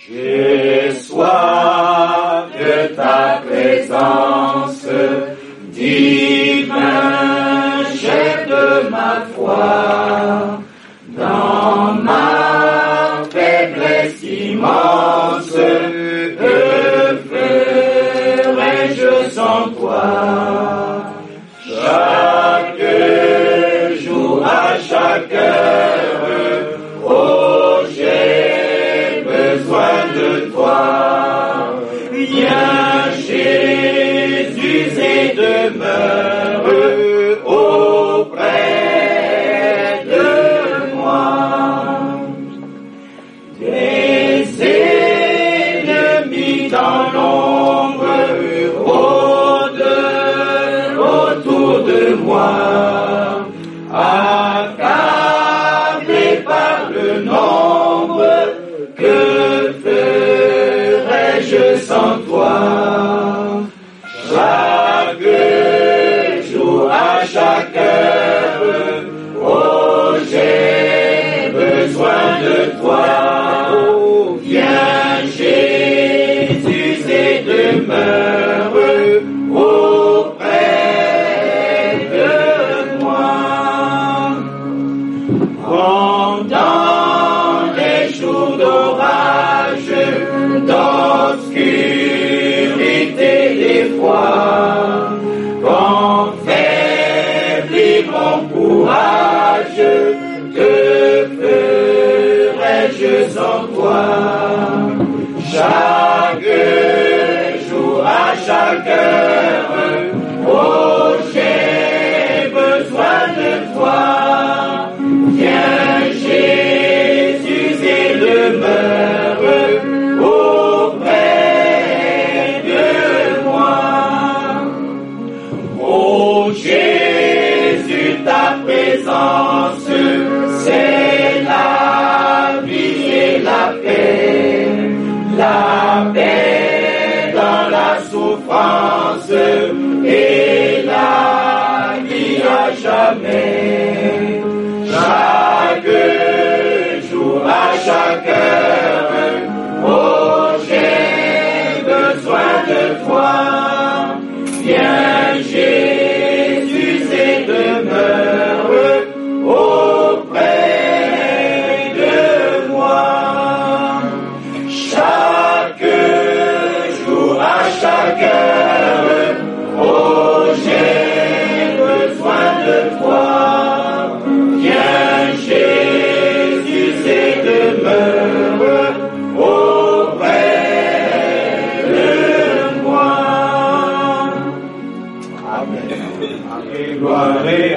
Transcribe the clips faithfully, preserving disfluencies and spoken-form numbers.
J'ai soif de ta présence, divin chef de ma foi, dans ma faiblesse immense, que ferais-je sans toi? Chaque jour, à chaque heure, oh, j'ai besoin de toi. Viens, Jésus, et demeure auprès de moi. Des ennemis dans l'ombre rôdent autour de moi, accablé par le nombre, que ferais-je sans toi? Chaque jour, à chaque heure, oh, j'ai besoin de toi. Oh, viens, Jésus, et demeure auprès de moi. Pendant les jours d'orage, d'obscurité d'effroi, quand faiblit mon courage, que ferais-je sans toi? Chaque jour, à chaque heure, oh, j'ai besoin de toi. Viens, Jésus, et demeure auprès de moi. Oh, Jésus, ta présence, c'est la vie et la paix, la paix dans la souffrance et la vie à jamais. Chaque jour, à chaque heure, oh, j'ai besoin de toi. Viens, Jésus, et demeure auprès de moi. Chaque jour, à chaque heure, oh, j'ai besoin de toi. Viens, Jésus, et demeure auprès de moi. Amen. Gloire et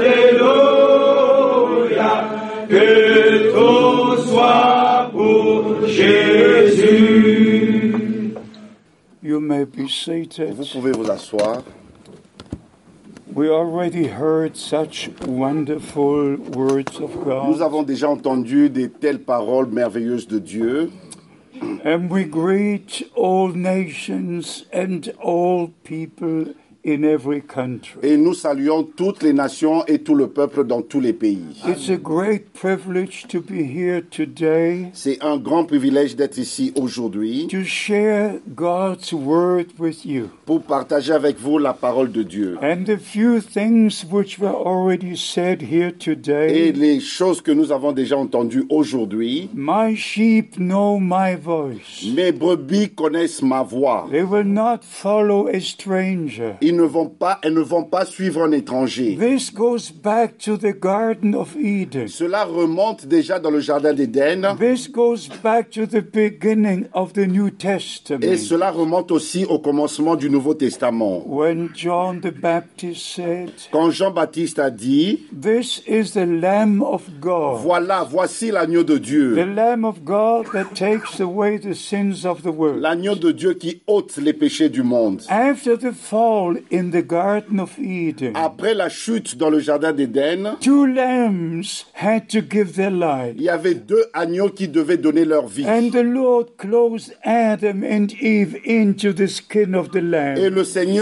alléluia, que tout soit pour Jésus. You may be seated. Vous pouvez vous asseoir. We already heard such wonderful words of Nous God. avons déjà entendu de telles paroles merveilleuses de Dieu. And we greet all nations and all people in every country. Et nous saluons toutes les nations et tout le peuple dans tous les pays. It's a great privilege to be here today C'est un grand privilège d'être ici aujourd'hui to share God's word with you. pour partager avec vous la parole de Dieu. And the few things which were already said here Et today, les choses que nous avons déjà entendues aujourd'hui, my sheep know my voice. mes brebis connaissent ma voix. They will not follow a stranger. Ils ne vont pas, elles ne vont pas suivre un étranger. This goes back to the Garden of Eden. Cela remonte déjà dans le jardin d'Éden. This goes back to the beginning of the New Et Testament. cela remonte aussi au commencement du Nouveau Testament. When John the Baptist said, Quand Jean-Baptiste a dit, "This is the Lamb of God, voilà, voici l'agneau de the Dieu. Lamb of God that takes away the sins of the world." L'agneau de Dieu qui ôte les péchés du monde. After the fall in the Garden of Eden, Après la chute dans le jardin d'Éden, two lambs had to give their life. il y avait deux agneaux qui devaient donner leur vie. And the Lord clothed Adam and Eve into the skin of the Et lamb. le Seigneur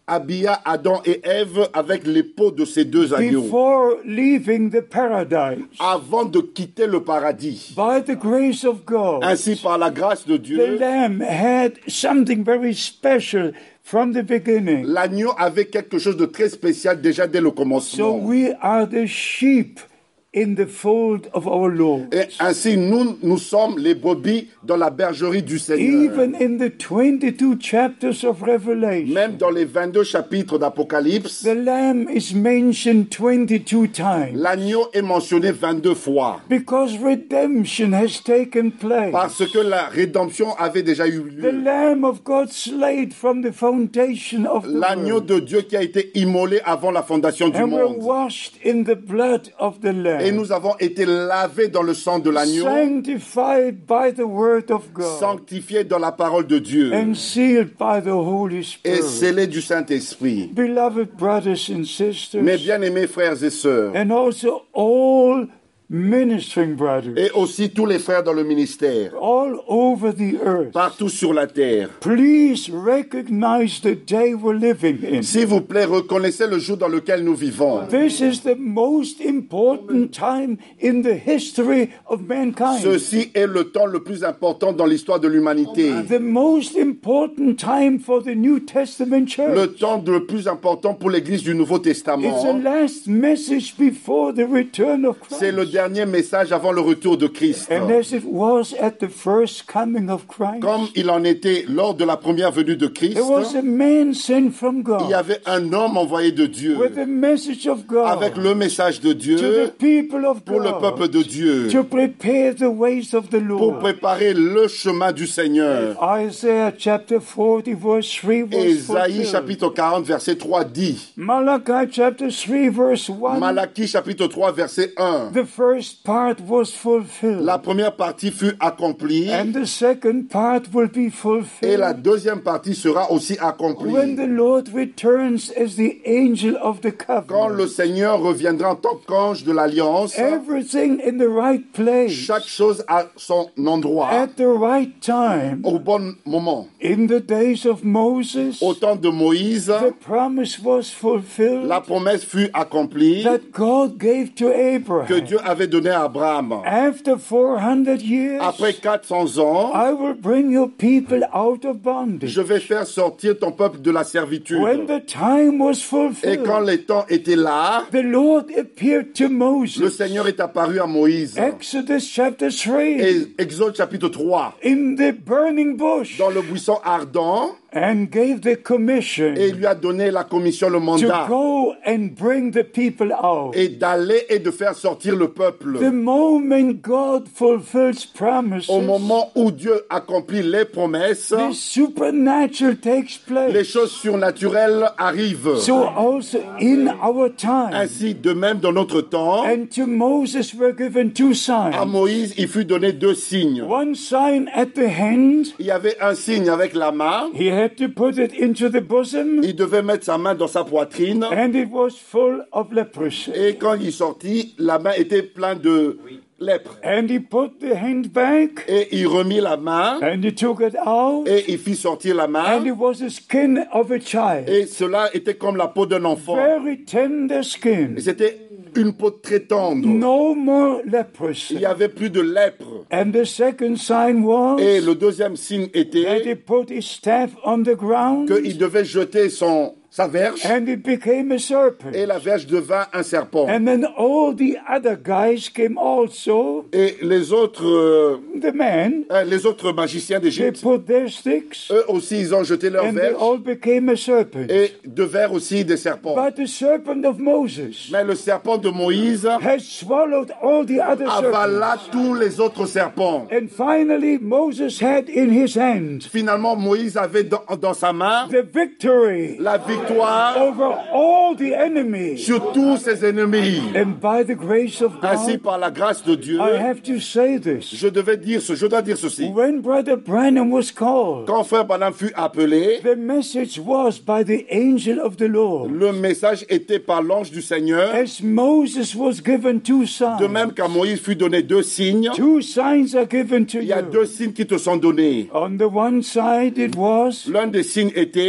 habilla Adam et Ève avec les peaux de ces deux agneaux. Before leaving the paradise, Avant de quitter le paradis, by the grace of God, ainsi par la grâce de the Dieu, lamb had something very special from the beginning. l'agneau avait quelque chose de très spécial déjà dès le So commencement. we are the sheep in the fold of our Lord. Et ainsi, nous, nous sommes les brebis dans la bergerie du Seigneur. Even in the twenty-two chapters of Revelation, Même dans les vingt-deux chapitres d'Apocalypse, the lamb is mentioned twenty-two times l'agneau est mentionné vingt-deux fois. because redemption has taken place. Parce que la rédemption avait déjà eu The lieu. Lamb of God slayed from the foundation of the L'agneau world, de Dieu qui a été immolé avant la fondation du and we're monde. washed in the blood of the Et Lamb, nous avons été lavés dans le sang de l'agneau, sanctified by the word of God, sanctifiés dans la parole de Dieu and sealed by the Holy et Spirit. scellés du Saint-Esprit. Beloved brothers and Mes sisters, bien-aimés frères et sœurs, and also all ministering brothers, et aussi tous les frères dans le ministère, all over the earth, partout sur la terre, please recognize the day we're living in. s'il vous plaît, reconnaissez le jour dans lequel nous vivons. This is the most important time in the history of mankind. Ceci est le temps le plus important dans l'histoire de l'humanité. The most important time for the New Testament church. Le temps le plus important pour l'Église du Nouveau It's the Testament. last message before the return of C'est le Christ. dernier message avant le retour de Christ. And as it was at the first coming of Christ, Comme il en était lors de la première venue de Christ, there was a man sent from il y God avait un homme envoyé de Dieu with the message of avec God le message de to the Dieu people of pour le peuple God de Dieu, to prepare the ways of the pour Lord. préparer le chemin du Seigneur. Isaiah chapter forty verse three was Ésaïe fulfilled. chapitre quarante verset trois dit, Malachi chapter three verse one, Malachie chapitre trois verset un, the first part was fulfilled, la première partie fut accomplie and the second part will be et la fulfilled deuxième partie sera aussi when accomplie. the Lord returns as the angel of the Quand covenant. le Seigneur reviendra en tant qu'ange de l'Alliance, Everything in the right place, chaque chose a son endroit, at the right time. au bon moment. In the days of Moses, Au temps de Moïse, the promise was fulfilled la promesse fut accomplie that God gave to que Abraham. Dieu avait donnée à Abraham. After four hundred years, Après quatre cents ans, I will bring your people out of bondage. je vais faire sortir ton peuple de la servitude. When the time was Et quand fulfilled, les temps étaient là, the Lord appeared to le Moses. Seigneur est apparu à Moïse. Exodus chapter three, Et Exode chapitre trois, in the burning bush, dans le buisson ardent, and gave the commission et il lui a donné la commission, le to mandat, go and bring the people out. et d'aller et de faire sortir le The peuple. moment God fulfills promises, Au moment où Dieu accomplit les promesses, the supernatural takes les place. choses surnaturelles arrivent. So also in our time, Ainsi, de même dans notre temps, and to Moses were given two à signs. Moïse, il fut donné deux signes. One sign at the hand, Il y avait un signe avec la main. he had to put it into the bosom, Il devait mettre sa main dans sa poitrine. and it was full of leprosy. Et quand il sortit, la main était pleine de lèpre. And he put the hand back, Et il remit la main. and he took it out, Et il fit sortir la and main. it was the skin of a child. Et cela était comme la peau d'un enfant. Very tender skin. Et c'était une peau très tendre. No more Il leprosy. n'y avait plus de lèpre. And the second sign was Et le deuxième signe that he était put his staff on the ground, qu'il devait jeter son, sa verge. and it became a serpent. Et la verge devint un serpent. And then all the other guys came also, Et les autres, euh, the men, euh, les autres magiciens they d'Égypte, put their sticks, eux aussi, ils ont jeté leur and they verge. all became a serpent. Et devinrent aussi des serpents. But the serpent of Moses Mais le serpent de Moïse has swallowed all the other serpents. avala tous les autres serpents. And finally, Moses had in his hand Finalement, Moïse avait dans, dans sa main the victory la victoire over all the enemies. sur tous ses ennemis. And by the grace of Ainsi, God, par la grâce de Dieu, I have to say this. je devais dire ce, je dois dire ceci. When Brother Branham was called, Quand frère Branham fut appelé, the message was by the angel of the Lord. le message était par l'ange du Seigneur, As Moses was given two de même signs, qu'à Moïse fut donné deux signes. two signs are given to Il y a you. deux signes qui te sont donnés. On the one side it was, L'un des signes était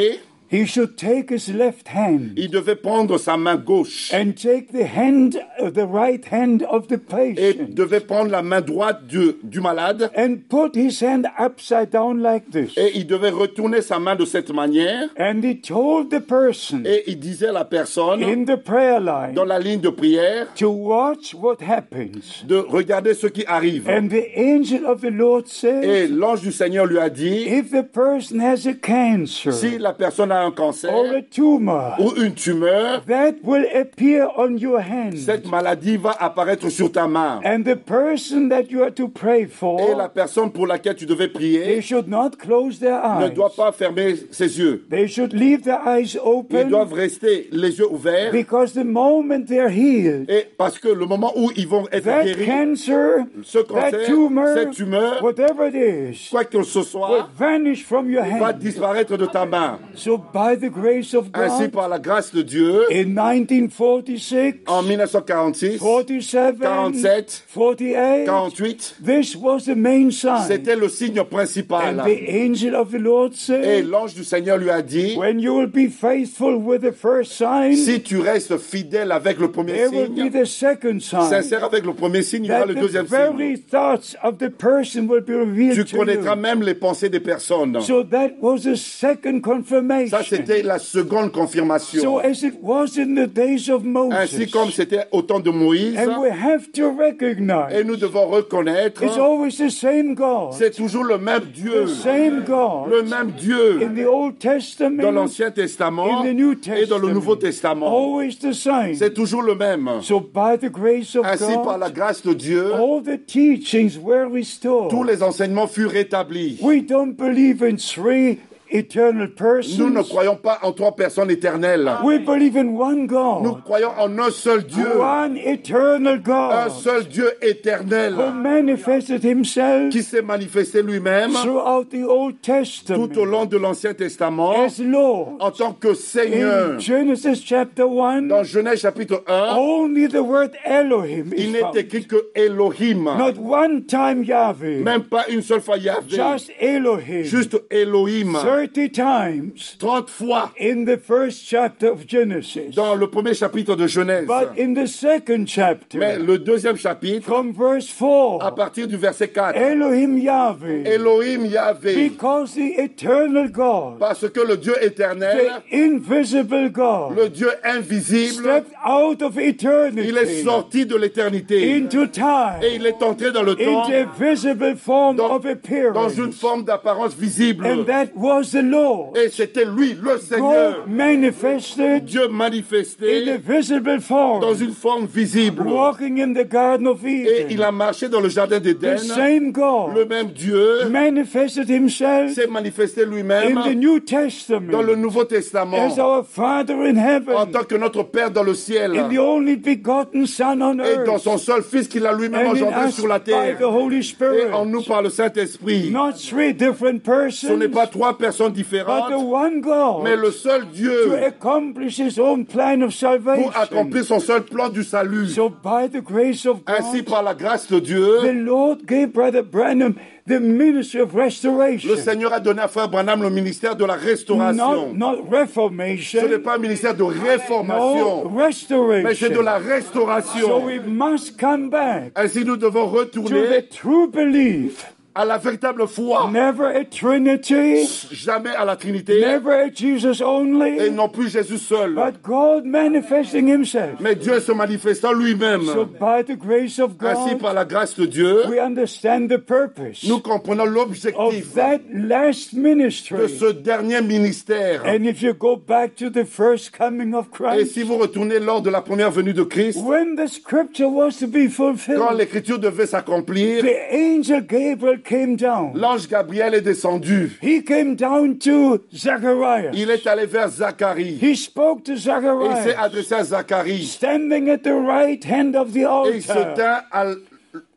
he should take his left hand il devait prendre sa main gauche and take the hand, uh, the right hand of the et patient, devait prendre la main droite du, du malade and put his hand upside down like this. et il devait retourner sa main de cette manière And he told the person et il disait à la personne in the prayer line dans la ligne de prière to watch what happens. de regarder ce qui arrive. And the angel of the Lord Et said, l'ange du Seigneur lui a dit, if the person has a cancer si la personne a un cancer or a tumor, ou une tumeur, that will appear on your hand. cette maladie va apparaître sur ta main. And the person that you are to pray Et la for, personne pour laquelle tu devais they prier should not close their ne eyes. doit pas fermer ses yeux. They should leave their eyes Ils open, doivent rester les yeux ouverts. because the moment they're healed, Et parce que le moment où ils vont être that guéris, cancer, ce that cancer, tumor, cette tumeur, whatever it is, quoi que ce will soit, vanish from your va hand. disparaître de ta main. So by the grace of Ainsi, God, par la grâce de Dieu, in nineteen forty-six, en mille neuf cent quarante-six, forty-seven, quarante-sept, forty-eight, quarante-huit, this was the main sign. c'était le signe And principal. the angel of the Lord Et said, l'ange du Seigneur lui a dit, when you will be faithful with the first sign, si tu restes fidèle avec le premier there will be signe, the second sign. sincère avec le premier signe, il y aura That le the deuxième very signe. thoughts of the person will be revealed Tu to connaîtras you. même les pensées des personnes. So that was the second Ça, confirmation. c'était la seconde So confirmation. as it was in the days of Ainsi Moses, comme c'était au temps de Moïse, and we have to et recognize nous devons reconnaître, it's always the same God, c'est toujours le même Dieu, the same God le même Dieu in the Old dans Testament, l'Ancien Testament in the New et dans le Nouveau Testament, Testament. always the same. C'est toujours le même. So by the grace of Ainsi, par la God, grâce de Dieu, all the teachings were tous restored. les enseignements furent rétablis. We don't believe in three eternal Nous ne persons. croyons pas en trois personnes éternelles. We believe in one Nous God, croyons en un seul Dieu, one eternal un God seul Dieu éternel who manifested himself qui s'est manifesté lui-même throughout the Old tout au Testament long de l'Ancien Testament as Lord. en tant que Seigneur. In Genesis chapter one, Dans Genèse chapitre un, only the word Elohim il is n'est found. écrit que Elohim, Not one time Yahweh, même pas une seule fois Yahvé, just Elohim. juste Elohim, thirty times trente fois in the first chapter of Genesis. dans le premier chapitre de Genèse. But in the second Mais chapter, le deuxième chapitre, from verse à four, partir du verset quatre, Elohim Yahweh, Elohim Yahvé, because the eternal God, parce que le Dieu éternel, the invisible God, le Dieu invisible, stepped out of il est eternity sorti de l'éternité into time, et il est entré dans le temps into a visible form dans, of dans une appearance. forme d'apparence visible. And that was the Lord. Et c'était lui, le Seigneur, God manifested Dieu in manifesté a visible dans form, une forme visible. walking in the Garden of Et il Eden. a marché dans le jardin The d'Éden. same Le God même Dieu manifested himself s'est manifesté lui-même in the New dans le Testament Nouveau Testament as our Father in en heaven, tant que notre Père dans le ciel in the only begotten Son on et dans earth, son seul Fils qu'il a lui-même and in engendré us sur la by terre the Holy et Spirit. en nous par le Saint-Esprit. Not three different Ce n'est persons, pas trois personnes but the différentes, one God mais le seul to Dieu accomplish his own plan of pour salvation. accomplir son seul plan du salut. So by the grace of Ainsi, God, par la grâce de the Dieu, Lord gave Brother Branham the ministry of le restoration. Seigneur a donné à Frère Branham le ministère de la restauration. Not, not Ce n'est reformation, pas un ministère de réformation, no, mais c'est de restoration. la So restauration. we must come back Ainsi, nous devons to the retourner true belief. à la véritable foi, Never a Trinity, jamais à la Trinité, never a Jesus et only, non plus Jésus seul, but God manifesting himself. mais Dieu se manifestant lui-même. So by the grace of Ainsi, God, par la grâce de Dieu, we understand the purpose nous comprenons of l'objectif that last de ministry. ce dernier ministère. And if you go back to the first coming of Et Christ, si vous retournez lors de la première venue de Christ, when the scripture was to be quand fulfilled, l'écriture devait s'accomplir, the angel Gabriel came down. l'ange Gabriel est descendu. He came down to Zechariah. Il est allé vers Zacharie. He spoke to Et il s'est Zechariah, adressé à Zacharie. standing at the right hand of the Et il se altar. tint à,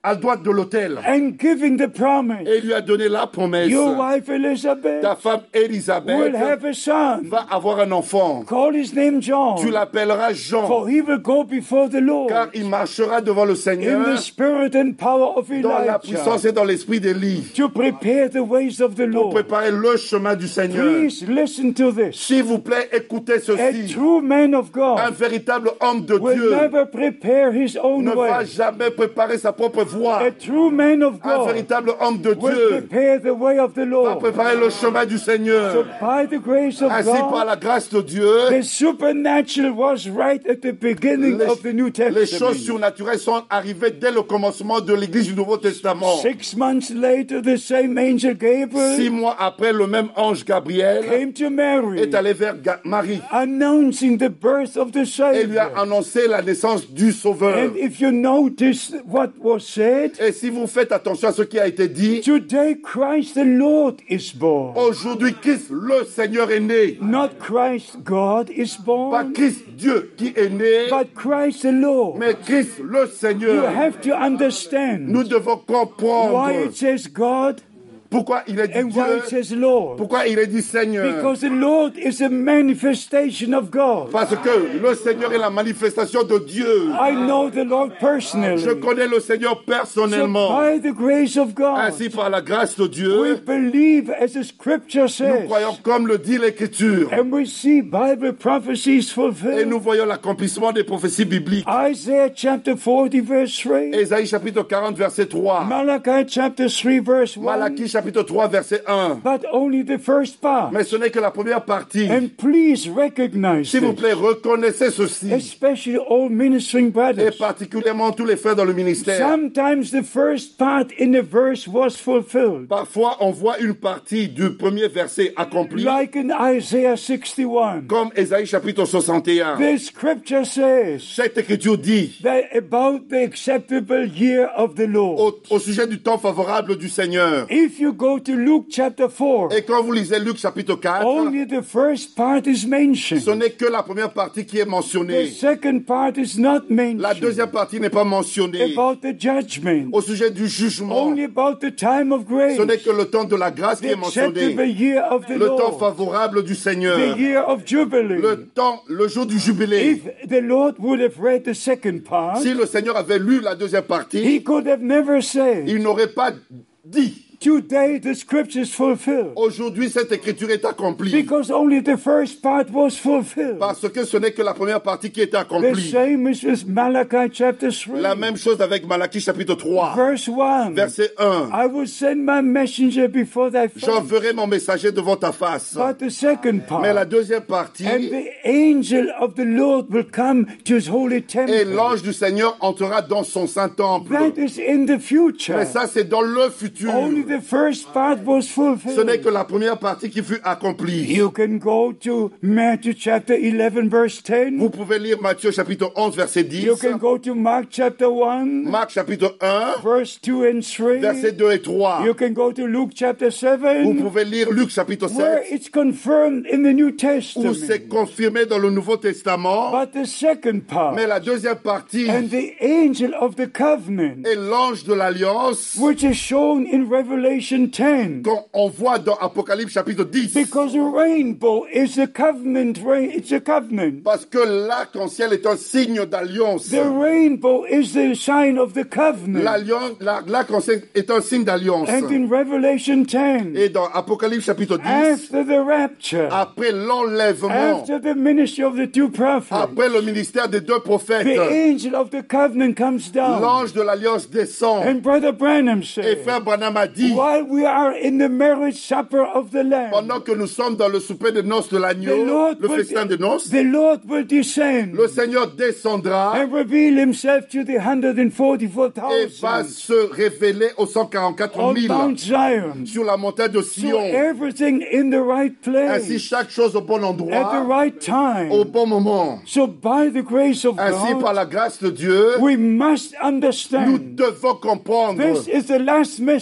à droite de l'autel. and giving the promise. Et il lui a donné la promesse. Your wife Elizabeth Ta femme will Élisabeth have a son. va avoir un enfant. Call his name Tu John, l'appelleras Jean, for he will go before the Lord car il marchera devant le in Seigneur the spirit and power of dans la puissance Elijah et dans l'esprit d'Élie, to prepare the ways of the pour Lord. préparer le chemin du Seigneur. Please listen to this. S'il vous plaît, écoutez A ceci. true man of Un God véritable homme de will Dieu never prepare his own ne va way. jamais préparer sa propre voie. A true man of Un God véritable homme de will Dieu prepare the way of the va Lord. préparer le chemin du So Seigneur. by the grace of Ainsi, par God, la grâce de Dieu, the supernatural was right at the beginning les, of the New les choses Testament. surnaturelles sont arrivées dès le commencement de l'Église du Nouveau Testament. Six months later, the same angel Six Gabriel mois après, le même ange Gabriel came to Mary, est allé vers Ga- Marie announcing the birth of the et lui a Savior. annoncé la naissance du Sauveur. And if you notice what was said, Et si vous faites attention à ce qui a été dit, today Christ the Lord is born. aujourd'hui Christ le Seigneur est né. Not Christ God is Pas born, Christ Dieu qui est né, but Christ the Lord. mais Christ le You Seigneur. have to understand Nous devons why comprendre it says God pourquoi il est dit and why Dieu, it says Lord. pourquoi il est dit Seigneur. Because the Lord is a manifestation of God. Parce que le Seigneur est la manifestation de Dieu. I know the Lord Je personally. connais le Seigneur So personnellement. by the grace of God, Ainsi, par la grâce de we Dieu, believe as the scripture nous says, croyons comme le dit l'Écriture. and we see Bible prophecies Et fulfilled. nous voyons l'accomplissement des prophéties bibliques. Isaiah chapter forty verse three, Ésaïe chapitre quarante, verset trois. Malachi chapter three verse one, Malachie chapitre trois, verset un. but only the first part. Mais ce n'est que la première partie. And please recognize S'il vous this, plaît, reconnaissez ceci. especially all ministering Et brothers. particulièrement tous les frères dans le ministère. Sometimes the first part in a verse was fulfilled, Parfois, on voit une partie du premier verset accompli, like in Isaiah sixty-one. comme Ésaïe chapitre soixante et un. The scripture says Cette écriture dit, that about the acceptable year of the Lord. au, au sujet du temps favorable du Seigneur. If you go to Luke chapter four, Et quand vous lisez Luc chapitre quatre, only the first part is ce mentioned. n'est que la première partie qui est The mentionnée. second part is not La mentioned. deuxième partie n'est pas mentionnée. About the judgment. Au sujet du jugement, Only about the time of grace. ce n'est que le temps de la grâce qui The est mentionné. acceptable year of the Le temps Lord. favorable du Seigneur. The year of Jubilee. Le temps, le jour du jubilé. If the Lord would have read the second part, Si le Seigneur avait lu la deuxième partie, he could have never said, il n'aurait pas dit, today the scripture is fulfilled. aujourd'hui cette écriture est accomplie. Because only the first part was fulfilled. Parce que ce n'est que la première partie qui est The accomplie. same is with Malachi chapter three, La même chose avec Malachie chapitre trois, verse one. verset un. I will send my messenger before thy face. J'enverrai mon messager devant ta face. But the second Mais la part, deuxième partie, and the angel of the Lord will come to his holy et temple. l'ange du Seigneur entrera dans son saint temple. That is in the future. Mais ça, c'est dans le futur. Only the first part was Ce n'est fulfilled. que la première partie qui fut accomplie. You can go to Matthew chapter eleven verse ten. Vous pouvez lire Matthieu chapitre onze, verset dix. You can go to Mark chapter one Marc chapitre un, verse two and three. verset deux et trois. You can go to Luke chapter Vous seven pouvez lire Luc chapitre where sept, it's confirmed in the New où Testament. c'est confirmé dans le Nouveau Testament. But the second part, Mais la deuxième partie and the angel of the covenant, est l'ange de l'alliance which is shown in Revelation ten. qu'on on voit dans Apocalypse chapitre dix. Because the rainbow is a covenant, ra- it's a covenant. Parce que l'arc-en-ciel est un signe d'alliance. The rainbow is the sign of the covenant. L'alliance, la- l'arc-en-ciel est un signe d'alliance. And in Revelation ten, Et dans Apocalypse chapitre dix, after the rapture, après l'enlèvement, after the ministry of the two prophets, après le ministère des deux prophètes, the angel of the covenant comes down. l'ange de l'alliance descend. And Brother Branham Et said, frère Branham a dit, while we are in the marriage supper of the Lamb, pendant que nous sommes dans le souper de noces de the l'agneau, Lord, le will, festin de noces, the Lord will descend le Seigneur descendra and reveal himself to the one hundred forty-four et va thousand se révéler aux cent quarante-quatre on mille Mount Zion. sur la montagne de So Sion. everything in the right Ainsi, place, chaque chose au bon at the endroit, right au time. bon moment. So by the grace of Ainsi, par God, la grâce de Dieu, we must nous understand devons comprendre. this is the last message Ceci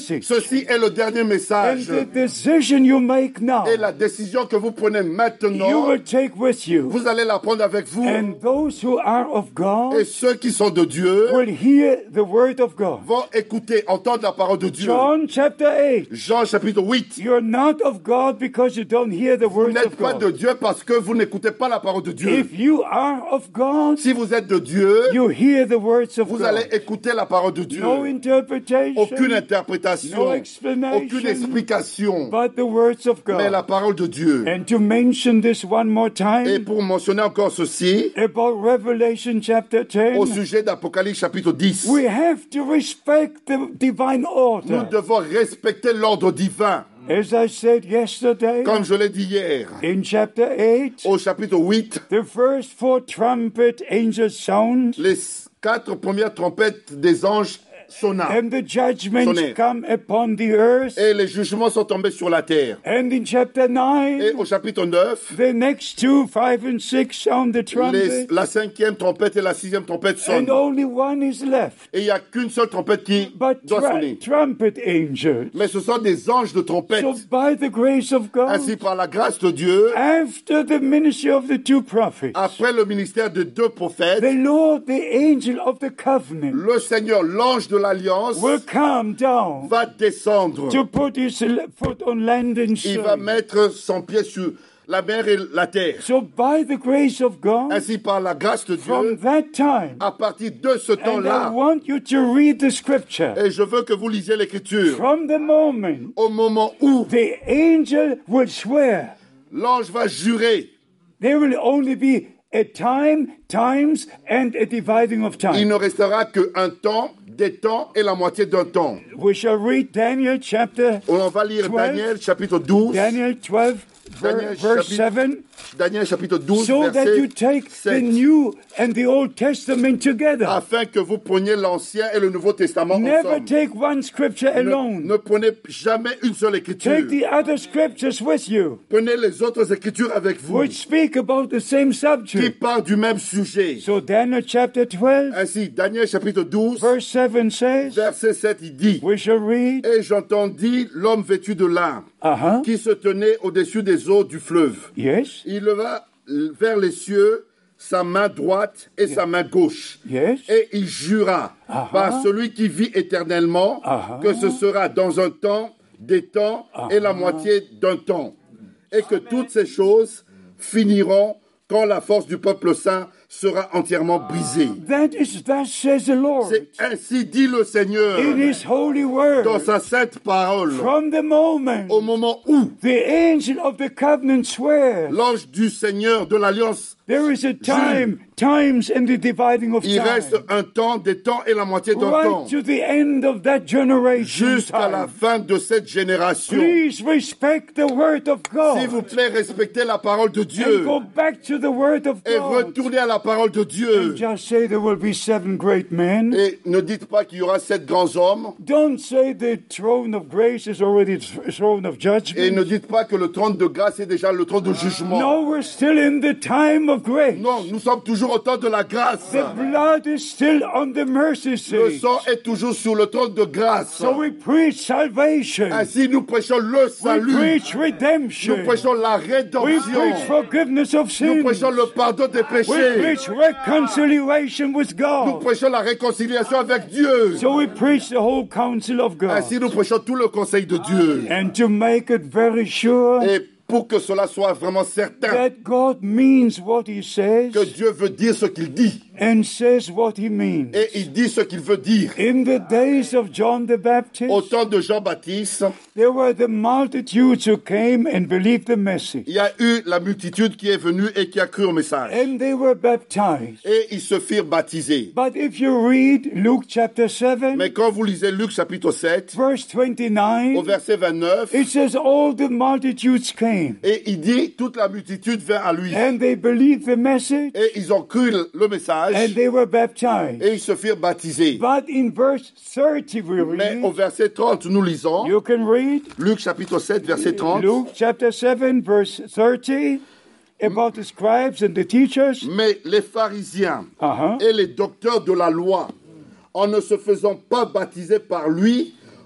Ceci est le dernier And message. the decision you make now, Et la décision que vous prenez you maintenant, will take with you. vous allez la prendre avec vous. And those who are of Et God ceux qui sont de Dieu will hear the word of God. vont écouter, entendre la parole de Dieu. John chapter eight. Jean chapitre huit. You're not of God because you don't hear the Vous words n'êtes of pas de God. Dieu parce que vous n'écoutez pas la parole de Dieu. If you are of God, Si vous êtes de Dieu, you hear the words of vous allez God. écouter la parole de Dieu. No interpretation, Aucune interprétation, no explanation, aucune explication, but the words of mais la God. parole de Dieu. And to mention this one more Et time pour mentionner encore ceci, about Revelation chapter au ten, sujet d'Apocalypse chapitre dix, we have to respect the divine nous order. devons respecter l'ordre divin. As I said yesterday, Comme je l'ai dit hier, in chapter eight, au chapitre huit, the first four trumpet angels sound, les quatre premières trompettes des anges sonna. and the judgments Sonner. come upon the earth. Et les jugements sont tombés sur la terre. And in chapter Et nine, au chapitre neuf, the next two, five and six, sound the les- trumpet, la cinquième trompette et la sixième trompette and sonnent. only one is left. Et il n'y a qu'une seule trompette qui But doit tra- sonner. trumpet angels. Mais ce sont des anges de trompette. So by the grace of God, Ainsi, par la grâce de Dieu, after the ministry of the two prophets, après le ministère de deux prophètes, the Lord, the angel of the covenant, le Seigneur, l'ange de l'Alliance, will come down va descendre. to put his l- foot on land and Il va soil. mettre son pied sur la mer et la terre. So by the grace of God, Ainsi, par la grâce de from Dieu, that time, à partir de ce and I temps-là, want you to read the scripture, et je veux que vous lisiez l'Écriture, from the moment au moment où the angel will swear, l'ange va jurer, there will only be a time, times, and a dividing of il time. ne restera qu'un temps, des temps et la moitié d'un temps. We shall read Daniel chapter, On va lire twelve. Daniel chapitre douze, Daniel twelve, ver- Daniel verse chapitre- seven, Daniel chapitre douze, so that you verset take the sept, New and the Old Testament together. afin que vous preniez l'Ancien et le Nouveau Testament Never ensemble. take one scripture Ne, alone. ne prenez jamais une seule écriture. Take the other scriptures with you, Prenez les autres écritures avec vous, which speak about the same qui subject. parlent du même sujet. So Daniel chapter twelve, Ainsi, Daniel chapitre douze, verse seven says, verset sept, il dit, we shall read, et j'entendis l'homme vêtu de lin, uh-huh, qui se tenait au-dessus des eaux du fleuve. yes, Il leva vers les cieux sa main droite et sa main gauche. yes, Et il jura Ah-ha. par celui qui vit éternellement Ah-ha. que ce sera dans un temps, des temps et la moitié d'un temps. Et que toutes ces choses finiront quand la force du peuple saint sera entièrement brisée. that is, thus says the Lord, C'est ainsi dit le Seigneur in His holy word, dans sa sainte parole. from the moment Au moment où the angel of the covenant swears, l'ange du Seigneur de l'Alliance, there is a time, times, and the dividing of il reste time, un temps, des temps et la moitié d'un temps, right to the end of that generation. jusqu'à la Time. fin de cette génération. Please respect the word of S'il vous God plaît, respectez la parole de and Dieu go back to the word of et God. retournez à la parole de Dieu. Just say there will be seven great men. Et ne dites pas qu'il y aura sept grands hommes. Don't say the throne of grace is already the throne of Et judgment. ne dites pas que le trône de grâce est déjà le trône de jugement. No, we're still in the time of grace. Non, nous sommes toujours au temps de la grâce. The blood is still on the mercy Le seat. sang est toujours sur le trône de grâce. So we preach salvation. Ainsi, nous prêchons le We salut. preach Nous redemption. prêchons la We rédemption. preach forgiveness of Nous sins. prêchons le pardon des We péchés. preach reconciliation with Nous God. prêchons la réconciliation avec Dieu. So we preach the whole counsel of God. Ainsi, nous prêchons tout le conseil de Dieu. And to make it very sure Et pour que cela soit vraiment certain that God means what He says que Dieu veut dire ce qu'il dit. and says what He means. Et il dit ce qu'il veut dire. In the days of John the Au Baptist, temps de Jean-Baptiste, there were the multitudes who came and believed the message. il y a eu la multitude qui est venue et qui a cru au message. And they were baptized. Et ils se firent baptiser. But if you read Luke chapter seven, Mais quand vous lisez Luc chapitre sept, verse au twenty-nine, verset vingt-neuf, it says all the multitudes came et il dit, toute la multitude vint à lui. and they believed the message Et ils ont cru le le message and they were baptized. et ils se firent baptiser. But in verse thirty we Mais au read, verset trente, nous lisons, you can read Luc chapitre sept, verset trente, Luke chapter seven verse thirty about the scribes and the teachers. mais les pharisiens Uh-huh. et les docteurs de la loi, en ne se faisant pas baptiser par lui,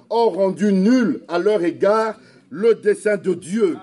ont rendu nul à leur égard le dessein de Dieu.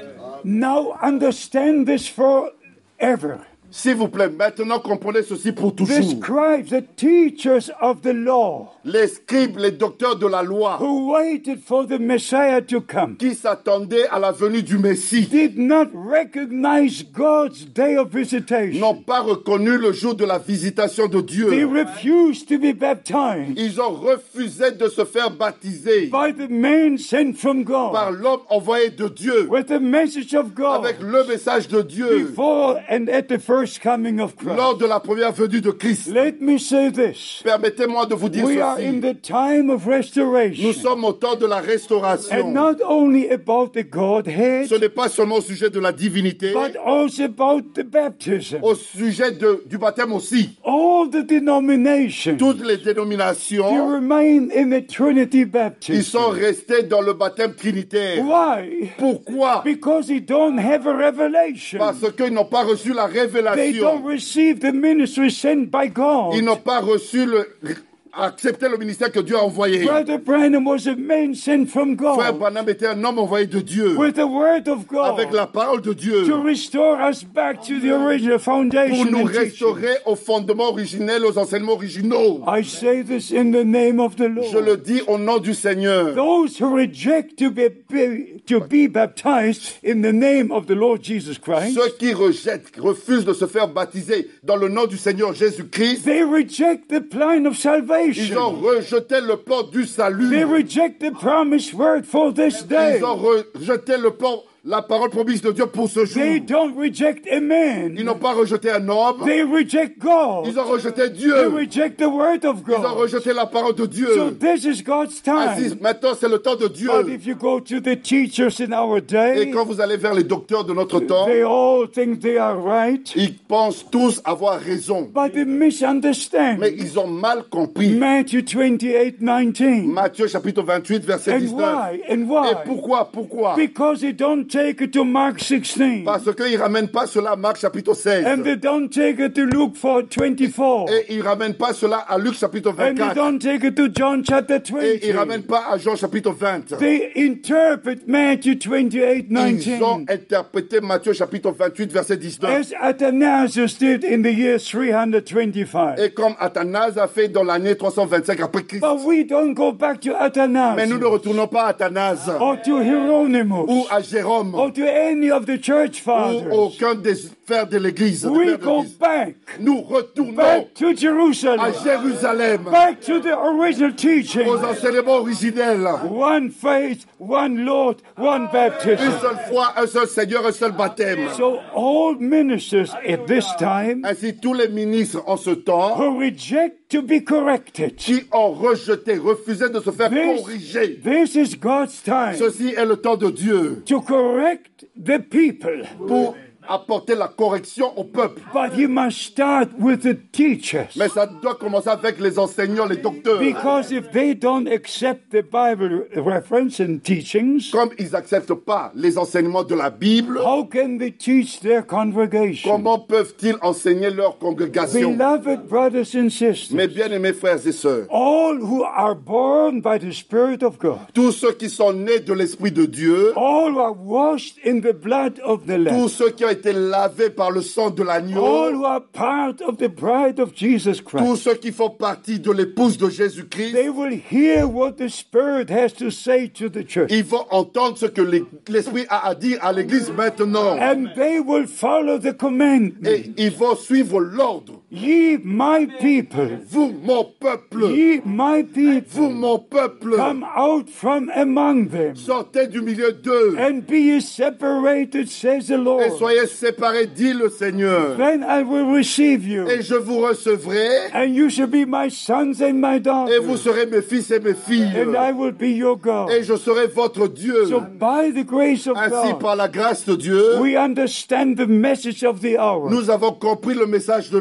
Now understand this forever. S'il vous plaît, maintenant comprenez ceci pour The toujours. scribes, the teachers of the law, Les scribes, les docteurs de la loi, who waited for the Messiah to come, qui s'attendaient à la venue du Messie, did not recognize God's day of visitation. n'ont pas reconnu le jour de la visitation de They Dieu. refused to be baptized Ils ont refusé de se faire baptiser by the man sent from par God l'homme envoyé de Dieu, with the message of avec God le message de Dieu, before and at the first coming of Christ. lors de la première venue de Christ. Let me say this. Permettez-moi de vous dire We are in ceci. the time of Nous restoration. sommes au temps de la And restauration. not only about the Godhead, Ce n'est pas seulement au sujet de la divinité, but also about the baptism. au sujet de- du baptême aussi. All the denominations, Toutes les they dénominations, remain in the Trinity ils baptism. sont restés dans le baptême trinitaire. Why? Pourquoi? Because they don't have a revelation. Parce qu'ils n'ont pas reçu la They révélation. don't receive the ministry sent by God. Ils n'ont pas reçu le, accepté le ministère que Dieu a envoyé. Brother Branham was a man sent from Frère God Branham était un homme envoyé de Dieu, with the word of avec God la parole de Dieu, to restore us back to the original pour foundation nous and teaching. restaurer aux fondements originels, aux enseignements originaux. I say this in the name of the Je le Lord. dis au nom du Seigneur. Those who reject to be, be to be baptized in the name of the Lord Jesus Christ, Ceux qui rejettent, refusent de se faire baptiser dans le nom du Seigneur Jésus-Christ, they reject the plan of ils ont salvation. rejeté le plan du They salut. reject the promised word for this day. Ils ont rejeté le plan, la parole promise de Dieu pour ce jour. They don't reject a Ils man. n'ont pas rejeté un homme. They reject God. Ils ont rejeté They Dieu. reject the word of Ils ont God. rejeté la parole de Dieu. So this is God's Ainsi, time. maintenant, c'est le temps de Dieu. But if you go to the teachers in our Et day, quand vous allez vers les docteurs de notre temps, they all think they are right, ils pensent tous avoir raison. but they misunderstand. Mais ils ont mal compris. Matthew twenty-eight nineteen. Matthieu chapitre vingt-huit, verset And dix-neuf. why? And Et why? pourquoi? Pourquoi? Because they don't take it to Mark sixteen. Parce qu'ils ne ramènent pas cela à Marc chapitre seize. And they don't take it to Luke four twenty-four. Et ils ne ramènent pas cela à Luc chapitre And they vingt-quatre. don't take it to John chapter Et ils ne twenty. ramènent pas à Jean chapitre vingt. They interpret Matthew twenty-eight Ils ont nineteen interprété Matthieu chapitre vingt-huit, verset dix-neuf. as Athanasius did in the year three twenty-five. Et comme Athanase a fait dans l'année trois cent vingt-cinq après Christ. But we don't go back to Mais nous ne Athanasius retournons pas à Athanase or to Hieronymus ou à Jérôme or to any of the church ou fathers. aucun des frères de l'Église. des We pères de go l'Église. back, Nous retournons back to à Jerusalem, Jérusalem, back to the original teaching. aux enseignements originels. One faith, one Lord, one Une baptism. seule foi, un seul Seigneur, un seul baptême. So all ministers at this time Ainsi, tous les ministres en ce temps who reject to be corrected. qui ont rejeté, refusé de se faire This, corriger. this is God's time Ceci est le temps de Dieu to correct the people. pour apporter la correction au peuple. But he must start with the teachers. Mais ça doit commencer avec les enseignants, les docteurs. Because if they don't accept the Bible reference and teachings, Comme ils n'acceptent pas les enseignements de la Bible, how can they teach their congregation? comment peuvent-ils enseigner leur congrégation? Beloved brothers and sisters, Mes bien-aimés frères et sœurs, all who are born by the Spirit of God, tous ceux qui sont nés de l'Esprit de Dieu, all who are washed in the blood of the tous Lamb, ceux qui ont été lavés par le sang de all l'agneau, who are part of the bride of Jesus tous Christ, ceux qui font partie de l'épouse de Jésus-Christ, they will hear what the Spirit has to say to the church. ils vont entendre ce que l'Esprit a à dire à l'Église maintenant. And they will follow the commandment. Et ils vont suivre l'ordre. Ye my people, Vous, mon peuple, ye my people, vous, mon peuple, come out from among them, sortez du milieu d'eux and be ye separated, says the et Lord. soyez séparés, dit le Seigneur. Then I will receive you, Et je vous recevrai and you shall be my sons and my et vous daughters, serez mes fils et mes filles. and I will be your God. Et je serai votre Dieu. So by the grace of Ainsi, God, par la grâce de Dieu, we understand the message of the hour. nous avons compris le message de l'heure.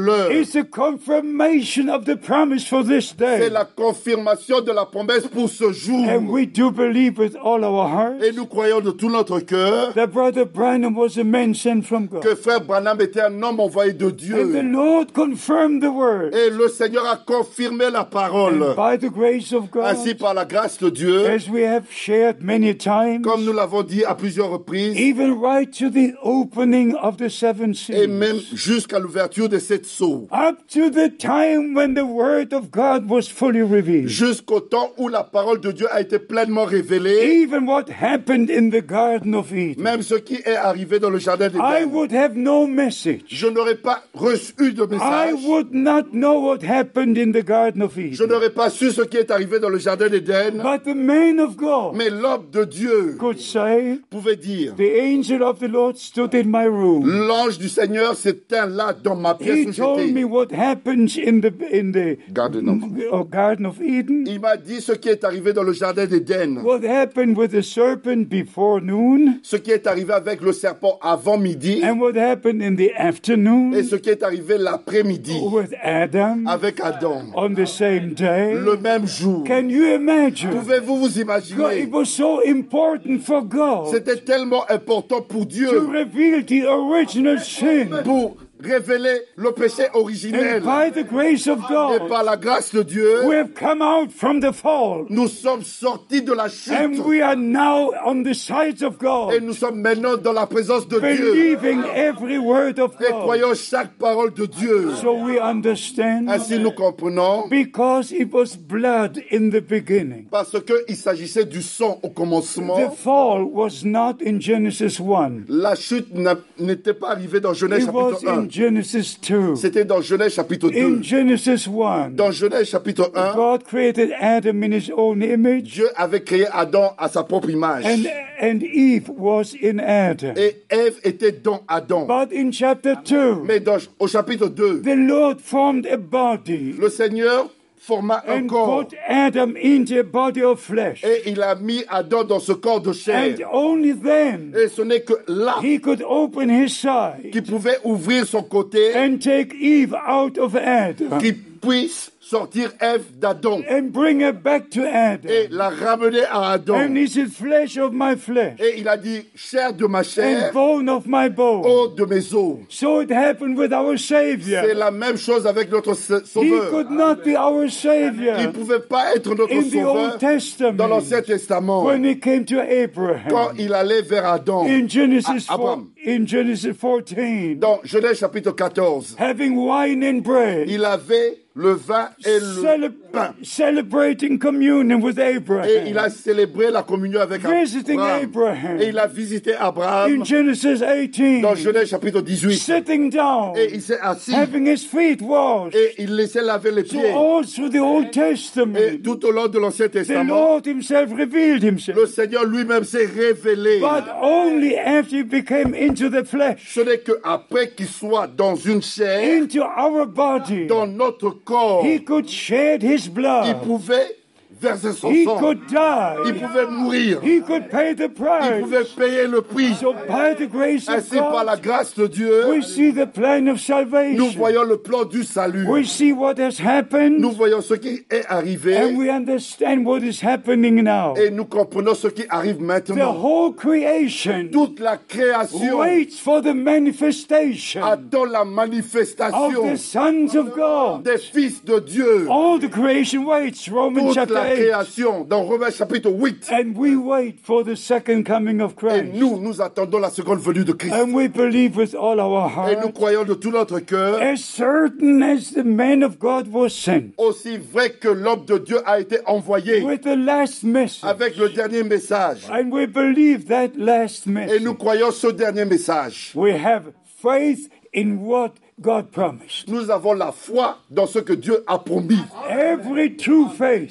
is the confirmation of the promise for this C'est day. la confirmation de la promesse pour ce jour. And we do believe with all our heart Et nous croyons de tout notre cœur that Brother Branham was a man sent from God. que frère Branham était un homme envoyé de And the Dieu. Lord confirmed the word. Et le Seigneur a confirmé la parole. And by the grace of God, Ainsi, par la grâce de Dieu, as we have shared many times, comme nous l'avons dit à plusieurs reprises, even right to the opening of the seven et même seals, jusqu'à l'ouverture de cette sceaux, up to the time when the word of God was fully revealed, jusqu'au temps où la parole de Dieu a été pleinement révélée, even what happened in the Garden of Eden, même ce qui est arrivé dans le jardin I d'Éden. would have no message. Je n'aurais pas reçu de I message. would not know what happened in the Garden of Je Eden. n'aurais pas su ce qui est arrivé dans le jardin d'Éden. But the man of God Mais l'homme de Dieu could say, pouvait dire, the angel of the Lord stood in my room. l'ange du Seigneur s'éteint là dans ma pièce He où told me j'étais. what happens in the in the Garden of- uh, Garden of Eden, Il m'a dit ce qui est arrivé dans le jardin d'Éden. what happened with the serpent before noon, Ce qui est arrivé avec le serpent avant midi. and what happened in the afternoon Et ce qui est arrivé l'après-midi with Adam avec Adam. on the same day. Le même jour. Can you imagine? Pouvez-vous vous God, imaginer? it was so important for God C'était tellement important pour to Dieu reveal the original sin. pour révéler le péché originel. And by the grace of Et God, par la grâce de Dieu, we have come out from the fall. nous sommes sortis de la chute. And we are now on the sides of Et God, nous sommes maintenant dans la présence de Dieu. believing every word of Et God. croyons chaque parole de Dieu. So we understand, Ainsi nous comprenons, because it was blood in the beginning. parce qu'il s'agissait du sang au The commencement. fall was not in Genesis one. La chute n'a- n'était pas arrivée dans Genèse It was chapitre un. in Genesis two. C'était dans Genèse chapitre In deux. Genesis one, Dans Genèse chapitre un, God created Adam in his own image, Dieu avait créé Adam à sa propre image. and, and Eve was in Adam. Et Ève était dans Adam. But in chapter two, Mais dans, au chapitre deux, the Lord formed a body le Seigneur forma un and corps. put Adam into a body of flesh. Et il a mis Adam dans ce corps de chair. And only then Et ce n'est que là he could open his side qu'il pouvait ouvrir son côté, and take Eve out of Adam qu'il puisse sortir Ève d'Adam and bring her back to et Adam. la ramener à Adam. And he said, flesh of my flesh Et il a dit, chair de ma and chair, bone of my bone. eau de mes os. So it happened with our C'est Savior. la même chose avec notre sa- He Sauveur. could not be our Il Savior ne pouvait pas être notre in the Sauveur Old Testament dans l'Ancien Testament. when he came to Quand Abraham. il allait vers Adam, In Genesis A- four, Abraham. in Genesis fourteen, dans Genèse chapitre quatorze, having wine and bread, il avait le vin et le cele- pain. celebrating communion with Et il a Abraham. célébré la communion avec Visiting Abraham. Abraham. Et il a visité Abraham In Genesis eighteen, dans Genèse chapitre dix-huit. sitting down, Et il s'est assis having his feet washed. et il laissait laver les So pieds. all through the Old Et Testament, tout au long de l'Ancien the Testament, Lord himself revealed le himself. Seigneur lui-même s'est révélé. But only after he became into the flesh, Ce n'est qu'après qu'il soit dans une chair, into our body, dans notre corps, he could shed his il blood. pouvait verser son He sang. could Il die. pouvait mourir. He could pay the Il price. pouvait payer le prix. So by the grace of Ainsi, par la God, grâce de Dieu, we see the plan of nous salvation. voyons le plan du salut. We see what has happened, Nous voyons ce qui est arrivé and we understand what is happening now. et nous comprenons ce qui arrive The maintenant. whole creation Toute la création waits for the manifestation attend la of manifestation the sons of God. des fils de Dieu. All the creation waits, Romans Toute chapter la eight. création, dans Romains chapitre huit. And we wait for the second coming of Et Christ. nous, nous attendons la seconde venue de Christ. And we believe with all our Et nous heart, croyons de tout notre cœur, as certain as the man of God was sent, aussi vrai que l'homme de Dieu a été envoyé with the last message. avec le dernier message. And we believe that last Et message. nous croyons ce dernier message. We have faith in what God promised. Nous avons la foi dans ce que Dieu a promis. Every true faith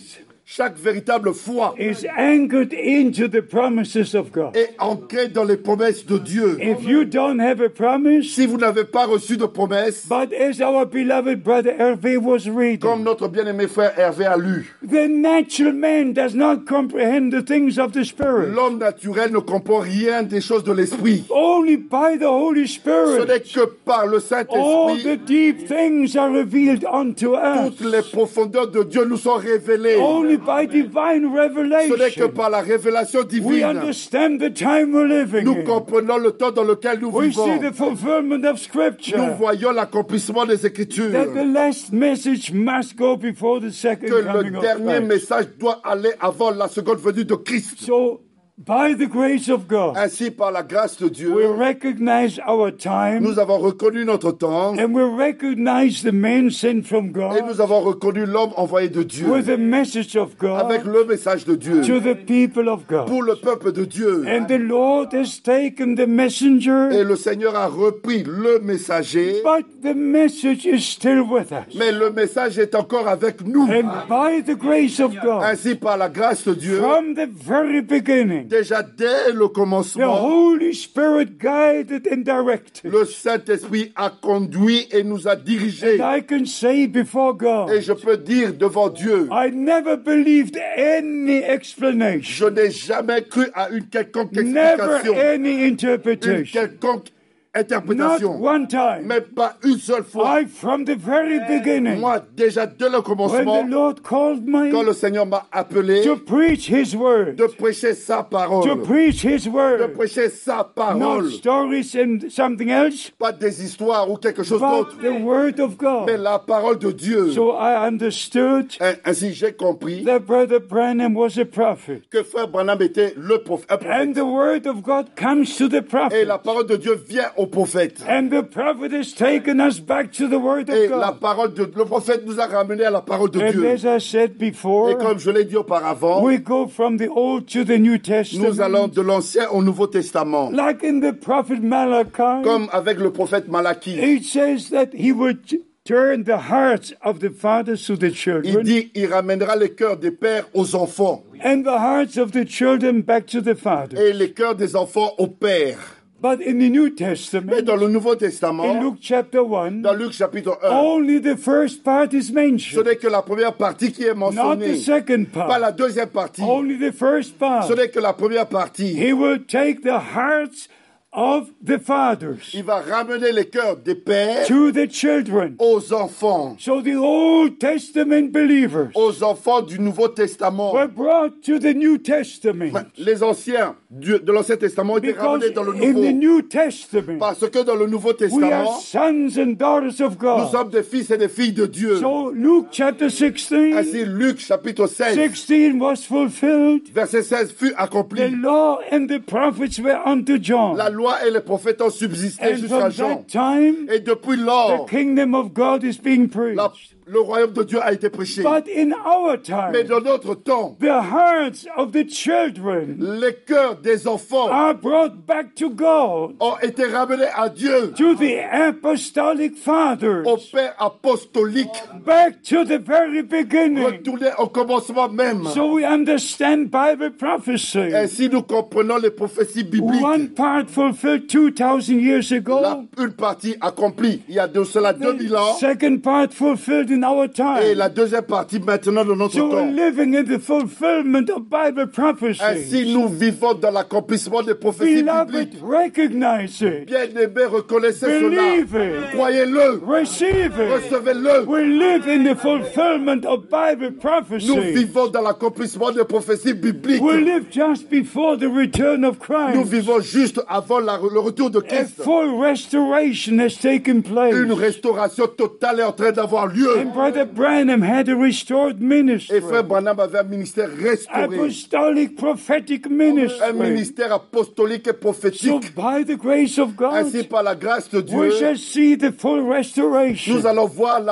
chaque véritable foi is anchored into the promises of God. est ancrée dans les promesses de Dieu. If you don't have a promise, Si vous n'avez pas reçu de promesse, but as our beloved brother Hervé was comme reading, notre bien-aimé frère Hervé a lu, the natural man does not comprehend the things of the Spirit. l'homme naturel ne comprend rien des choses de l'esprit. Only by the Holy Ce Spirit, n'est que par le all the Saint-Esprit deep things are revealed unto us. toutes les profondeurs de Dieu nous sont révélées. Only by divine Ce n'est que revelation, par la révélation we divine. understand the time we're living Nous in. comprenons le temps dans lequel nous We see vivons. the fulfillment of Nous Scripture. voyons l'accomplissement des Écritures. That the last message must go before the second Que coming le of dernier Christ. message doit aller avant la seconde venue de Christ. So, by the grace of God, Ainsi, par la grâce de we Dieu, recognize our time, nous avons reconnu notre temps and we recognize the man sent from et God nous avons reconnu l'homme envoyé de Dieu with the message of avec God le message de Dieu to the people of God. pour le peuple de Dieu. And the Lord has taken the messenger, Et le Seigneur a repris le messager, but the message is still with us. mais le message est encore avec nous. And by the grace of God, Ainsi, par la grâce de Dieu, from the very beginning, déjà dès le the commencement, Holy Spirit guided and directed. le Saint-Esprit a conduit et nous a dirigés. I can say before Et God, je peux dire devant Dieu, I never believed any je explanation, n'ai jamais cru à une quelconque never explication, any une interpretation, quelconque not interprétation, one time. mais pas une seule fois. I, from the very beginning, Moi, déjà dès le when commencement, the Lord called quand me le Seigneur m'a appelé to preach His word, de prêcher sa to parole, preach His de word, prêcher sa not parole, stories and something else, pas des histoires ou quelque chose d'autre, but the word of mais God. la parole de Dieu. So I understood Ain- Ainsi, j'ai compris that Brother Branham was a prophet. que Frère Branham était le prophète, un prophète. And the word of God comes to the Et prophet. la parole de Dieu vient au prophète. And the prophet has taken us back to the word Et of la God. parole de le prophète nous a ramené à la parole de And Dieu. as I said Et before, comme je l'ai dit auparavant, we go from the Old to the New nous allons Testament. de l'Ancien au Nouveau Testament. Like in the prophet Malachi, Comme avec le prophète Malachie. it says that he would turn the hearts of the fathers to the Il children dit, il ramènera les cœurs des pères aux enfants and the hearts of the children back to the fathers. et les cœurs des enfants aux pères. But in the New Mais Testament, dans le Nouveau in Testament, Luke chapter one, dans Luc chapitre un, only the first part is ce mentioned, n'est que la première partie qui est not the mentionnée, second pas part. la deuxième partie. Only the first part. Ce n'est que la première partie. He will take the hearts of the fathers Il va ramener les cœurs des pères to the children. aux enfants, So the Old Testament believers aux enfants du Nouveau Testament. were brought to the New Testament. Les anciens du- de l'Ancien Testament ont été Because ramenés dans le in the Nouveau. New Testament, Parce que dans le Nouveau we are Testament, sons and daughters of nous God. sommes des fils et des filles de Dieu. So Luke chapter sixteen, Ainsi, Luc chapitre seize, sixteen was fulfilled. verset seize fut The accompli. law and the prophets were unto John. La loi et les prophètes ont subsisté And jusqu'à from Jean. that time, Et depuis the lors, kingdom of God is being preached. la- le royaume de Dieu a été prêché. But in our Mais time, dans notre temps, the hearts of the children les cœurs des enfants are brought back to God, ont été ramenés à Dieu, to the apostolic fathers, au Père apostolique, back to the very beginning. retournés au commencement même. So we understand Bible prophecy. Ainsi, nous comprenons les prophéties bibliques. One part fulfilled two thousand years La, ago, une partie accomplie il y a de cela deux mille ans, second part fulfilled in our et time. la deuxième partie maintenant de notre So we're temps. living in the fulfillment of Bible prophecy. Ainsi, nous vivons dans l'accomplissement des prophéties Beloved, bibliques. recognize it. Bien-aimés, reconnaissez Believe cela. it. Croyez-le. Receive it. Recevez-le. We live in the fulfillment of Bible Nous prophecy. vivons dans l'accomplissement des prophéties bibliques. We live just before the return of Nous Christ. vivons juste avant la- le retour de A Christ. full restoration has taken place. Une restauration totale est en train d'avoir lieu. And Brother Branham had a restored Et ministry. Frère Branham avait un ministère restauré. Apostolic prophetic Un ministry. ministère apostolique et So prophétique. by the grace of God, Ainsi, par la grâce de we Dieu, shall see the full restoration. nous allons voir la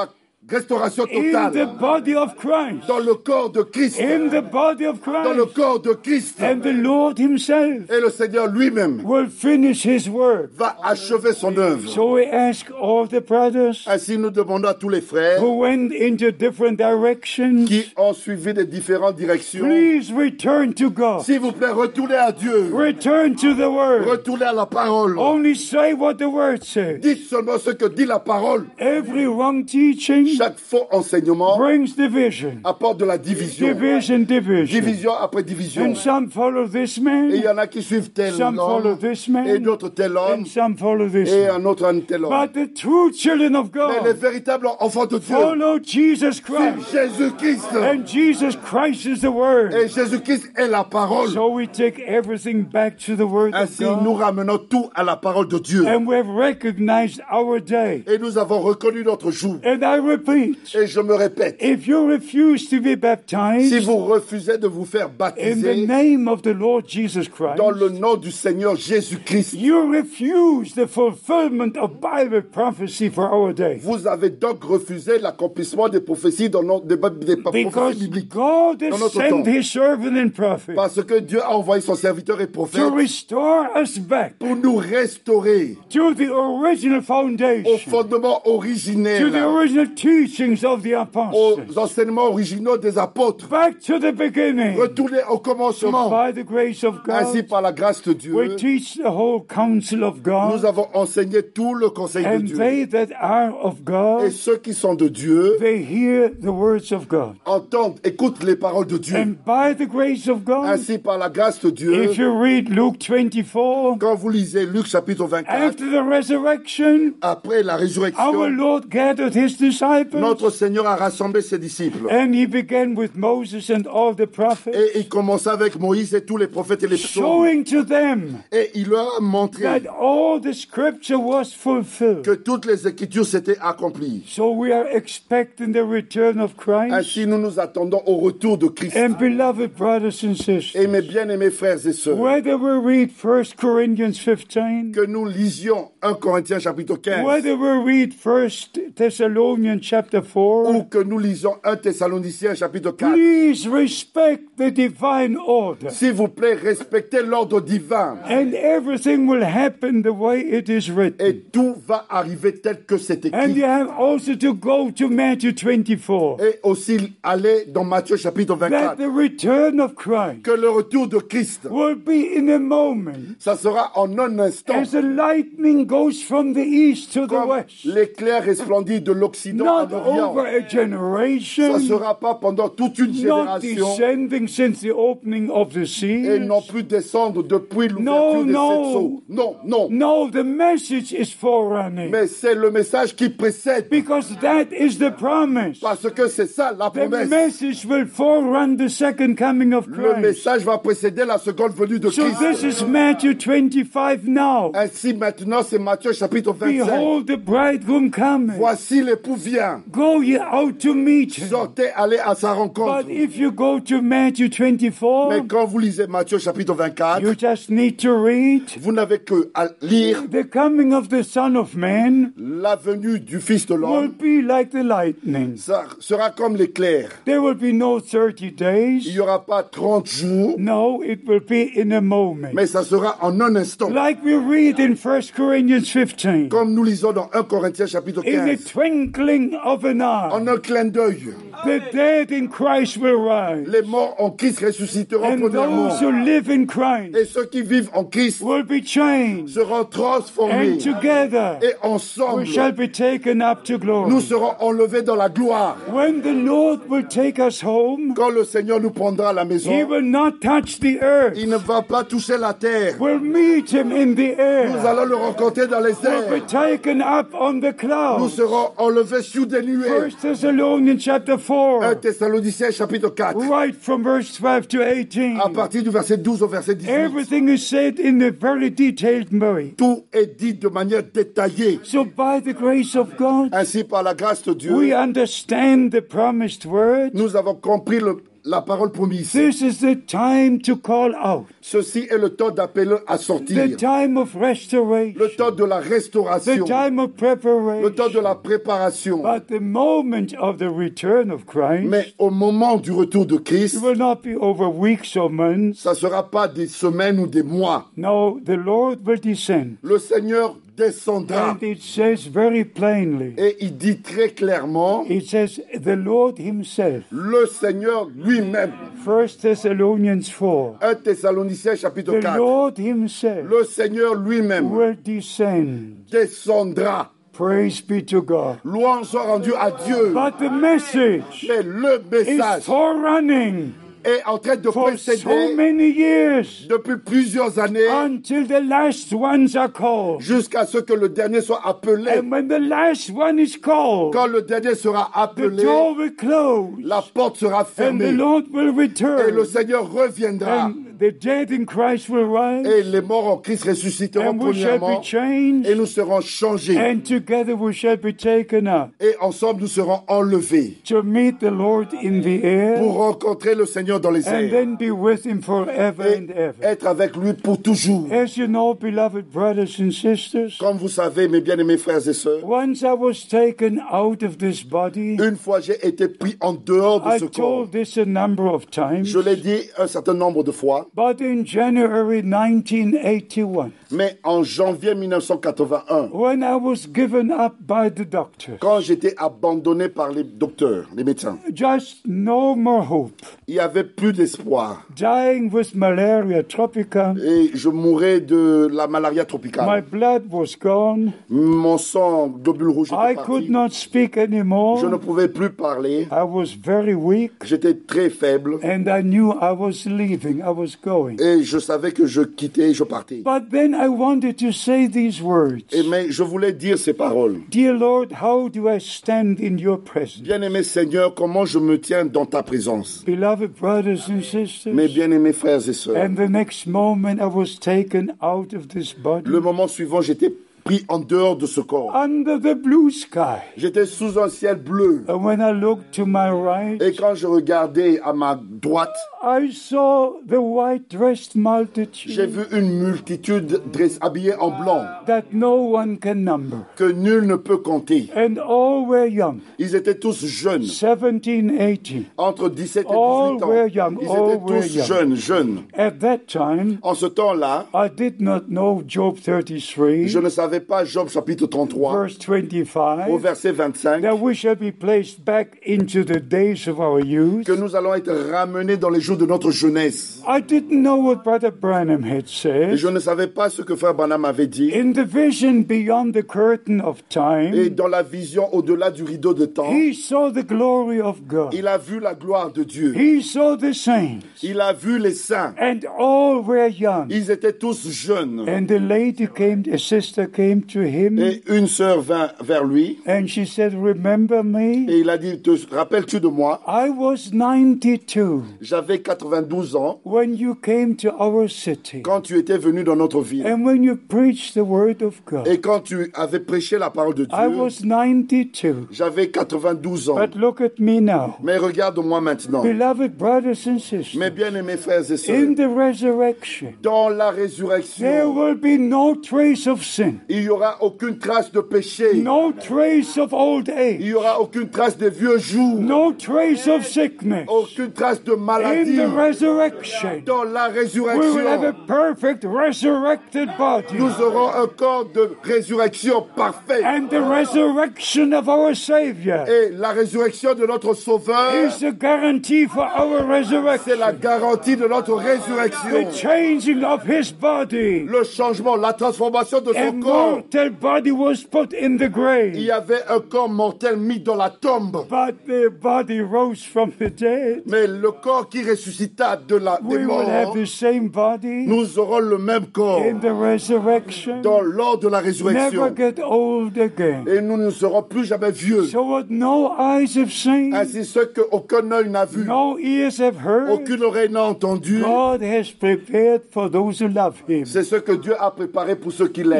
restauration in the totale body of Christ, dans le corps de Christ, in the body of dans le Christ, corps de Christ. and the Lord himself Et le Seigneur lui-même will finish his work. va achever son œuvre. So we ask all the brothers Ainsi, nous demandons à tous les frères who went into different directions, qui ont suivi les différentes directions, please return to God. s'il vous plaît, retournez à Dieu, Return to the Word. retournez à la parole. Only say what the Word says. Dites seulement ce que dit la parole. Every wrong teaching Chaque faux enseignement brings division. apporte de la division. Division, division. Division après division. And some follow this Et il man, y en a qui suivent tel some follow homme, this et man, d'autres tel homme, and some follow this et man. un autre un tel homme. But the true children of Mais les God véritables enfants de Dieu, follow Jesus c'est Christ. Jésus-Christ. And Jesus Christ is the Word. Et Jésus-Christ est la parole. So we take everything back to the Word of Ainsi, nous God. ramenons tout à la parole de Dieu. And we have recognized our day. Et nous avons reconnu notre jour. And I repeat, Et je me répète, if you refuse to be si baptized vous refusez de vous faire in the baptiser name of the Lord Jesus Christ, dans le nom du Seigneur Jésus-Christ, you refuse the fulfillment of Bible prophecy for our day. vous avez donc refusé l'accomplissement des prophéties dans notre, des, des prophéties Because bibliques. God Dans has notre sent temps. His servant and prophet Parce que Dieu a envoyé son serviteur et prophète to restore us back pour nous restaurer to the original au foundation, fondement to the originel, original teachings of the aux apostles, enseignements originaux des apôtres. back to the beginning. Retournez au So commencement. by the grace of Ainsi, God, par la grâce de Dieu, we teach the whole counsel of nous God, avons enseigné tout le conseil de and Dieu. they that are of Et God, ceux qui sont de Dieu they hear the words of God. entendent, écoutent les paroles de Dieu. And by the grace of God, Ainsi, par la grâce de Dieu, if you read Luke twenty-four, quand vous lisez Luc chapitre vingt-quatre, after the resurrection, après la our résurrection, Lord gathered his disciples, notre Seigneur a rassemblé ses disciples. and he began with Moses and all the prophets, Et il commença avec Moïse et tous les prophètes et les psaumes. showing to them Et il leur a montré that all the scripture was fulfilled. que toutes les écritures s'étaient accomplies. So we are expecting the return of Christ. Ainsi, nous nous attendons au retour de Christ. And beloved brothers and sisters, Et mes bien-aimés frères et sœurs, whether we read First Corinthians fifteen, que nous lisions un Corinthiens chapitre quinze, whether we read First Thessalonians chapter four, ou que nous lisons un Thessaloniciens chapitre quatre, please respect the divine order, s'il vous plaît, respectez l'ordre divin. and everything will happen the way it is written. Et tout va arriver tel que c'est And écrit. you have also to go to Matthew twenty-four, Et aussi aller dans Matthieu chapitre that vingt-quatre. the return of Christ Que le retour de Christ, will be in a moment, ça sera en un instant. as the lightning goes from the east to the Comme west, l'éclair resplendit de l'Occident à not l'Orient. over a Ça generation, ne sera pas pendant toute une not génération descending since the opening of the et sea. non plus descendre depuis No, l'ouverture des no. sept sceaux. Non, non. No, the message is forerunning, Mais c'est le message qui précède. because that is the promise. Parce que c'est ça la The promesse. message will forerun the second coming of Le Christ. message va précéder la seconde venue de So this Christ. is Matthew twenty-five now. Ainsi maintenant, c'est Matthieu chapitre vingt-cinq. Behold, the bridegroom cometh. Voici l'époux vient. Go ye out to meet him. Sortez, allez à sa rencontre. But if you go to Matthew twenty-four, Mais quand vous lisez Matthieu chapitre vingt-quatre, you just need to read vous n'avez que à lire the coming of the Son of Man la venue du Fils de will l'homme. be like the lightning. Ça sera comme l'éclair. There will be no thirty Il days. n'y aura pas trente jours, No, it will be in a moment. mais ça sera en un instant. Like we read in First Corinthians fifteen. Comme nous lisons dans un Corinthiens chapitre In the quinze. twinkling of an En eye, un clin d'œil, the dead in Christ will rise. les morts en Christ ressusciteront And premièrement. those who live in Christ Et ceux qui vivent en Christ will be changed. seront transformés. And together Et we ensemble, shall be taken up to nous glory. serons enlevés dans la gloire. When the Lord will take us home, Quand le Seigneur nous prendra à la He maison, will not touch the earth. il ne va pas toucher la terre. We'll meet Him in the Nous air. allons le rencontrer dans les We'll be airs. taken up on the Nous clouds. serons enlevés sur des nuées. First Thessalonians chapter un four, Thessaloniciens chapitre quatre, right from verse twelve to eighteen. à partir du verset douze au verset dix-huit. Everything is said in a very detailed way. Tout est dit de manière détaillée. So by the grace of God, Ainsi, par la grâce de we Dieu, understand the promised word, nous avons compris le, la parole promise. This is the time to call out. Ceci est le temps d'appeler à sortir. The time of restoration. Le temps de la The restauration. time of preparation. Le temps de la préparation. But the moment of the return of Christ, Mais au moment du retour de it Christ, will not be over weeks or months. ça ne sera pas des semaines ou des mois. No, the Lord will descend. Le Seigneur descendra. And it says very plainly, Et il dit très clairement, it says the Lord himself. le Seigneur lui-même. First Thessalonians four. un Thessaloniciens chapitre The quatre. Lord himself Le Seigneur lui-même will descend. descendra. Praise be to God. Louange soit rendue à Dieu. But the message Mais le is message forerunning est en train de for so précéder many years depuis plusieurs années until the last ones are called. jusqu'à ce que le dernier soit appelé. And when the last one is called, Quand le dernier sera the appelé, door will close la porte sera and the fermée Lord will et return. le Seigneur reviendra. And the dead in Christ will rise, Et les morts en Christ ressusciteront and we shall be premièrement changed, et nous serons changés. and together we shall be taken up Et ensemble nous serons enlevés to meet the Lord in the air, pour rencontrer le Seigneur dans les and airs then be with him forever et and ever. être avec lui pour toujours. As you know, beloved brothers and sisters, Comme vous savez, mes bien-aimés frères et sœurs, once I was taken out of this body, une fois j'ai été pris en dehors de I ce corps. told this a number of times, Je l'ai dit un certain nombre de fois, but in January nineteen eighty-one, mais en janvier mille neuf cent quatre-vingt-un, when I was given up by the doctor, quand j'étais abandonné par les docteurs, les médecins, just no more hope, il n'y avait plus d'espoir. dying with malaria tropica, Et je mourais de la malaria my tropicale. blood was gone, Mon sang, globule rouge, I était could parti. not speak Je ne anymore, pouvais plus parler. I was very weak, J'étais très faible. and I knew I was leaving, I was going. Et je savais que je quittais, je partais. But then I wanted to say these words. Et mais je voulais dire ces paroles. Dear Lord, how do I stand in your presence? Bien-aimé Seigneur, comment je me tiens dans ta présence? Beloved brothers and Mes sisters, bien-aimés frères et sœurs, and the next moment I was taken out of this body le moment suivant, j'étais pris en dehors de ce corps. under the blue sky. J'étais sous un ciel bleu. And when I looked to my right, Et quand je regardais à ma droite, I saw the white dressed j'ai multitude vu une multitude dress- habillée en blanc that no one can number. que nul ne peut compter. And all were young, Ils étaient tous jeunes, seventeen, eighteen. entre dix-sept et All dix-huit ans. were young, Ils all étaient were tous young. jeunes, jeunes. At that time, En ce temps-là, I did not know Job thirty-three, je ne savais pas Job chapitre trente-trois, verse au twenty-five, verset vingt-cinq, that we shall be placed back into the days of our youth. que nous allons être ramenés dans les jours de notre jeunesse. I didn't know what Brother Branham had Et said. je ne savais pas ce que Frère Branham avait dit. In the vision beyond the curtain of Et time, dans la vision au-delà du rideau de temps, he saw the glory of God. il a vu la gloire de Dieu. He saw the saints, Il a vu les saints. and all were young. Ils étaient tous jeunes. And the lady came, a sister came to him, Et une sœur vint vers lui and she said, "Remember me? et il a dit, te rappelles-tu de moi? I was ninety-two J'avais quatre-vingt-douze ans when you came to our city, quand tu étais venu dans notre ville. and when you preached the word of God. Et quand tu avais prêché la parole de I Dieu, was ninety-two. j'avais quatre-vingt-douze ans. But look at me now. Mais regarde-moi maintenant. Beloved brothers and sisters, Mes bien-aimés frères et sœurs, in the resurrection, dans la there résurrection, will be no trace of sin, il n'y aura aucune trace de péché. no trace of old Il age, n'y aura aucune trace des vieux jours. no trace of sickness. Aucune trace de In maladie. the resurrection, Dans la we will have a résurrection, perfect resurrected body. nous aurons un corps de résurrection parfait. And the resurrection of our Savior Et la résurrection de notre Sauveur, is a guarantee for our c'est resurrection. la garantie de notre The résurrection. changing of his body. Le changement, la transformation de A son corps. mortal body was put in the Il grave, y avait un corps mortel mis dans la tombe. but the body rose from the dead. Mais le corps qui ressuscita de la, des We will have morts, the same body nous aurons le même corps in the resurrection. dans, lors de la Never résurrection. get old again. Et nous ne serons plus jamais vieux. So what no eyes have seen, Ainsi, ce qu'aucun œil n'a vu, no ears have heard, aucune oreille n'a entendu, God has prepared for those who love Him. c'est ce que Dieu a préparé pour ceux qui l'aiment. Love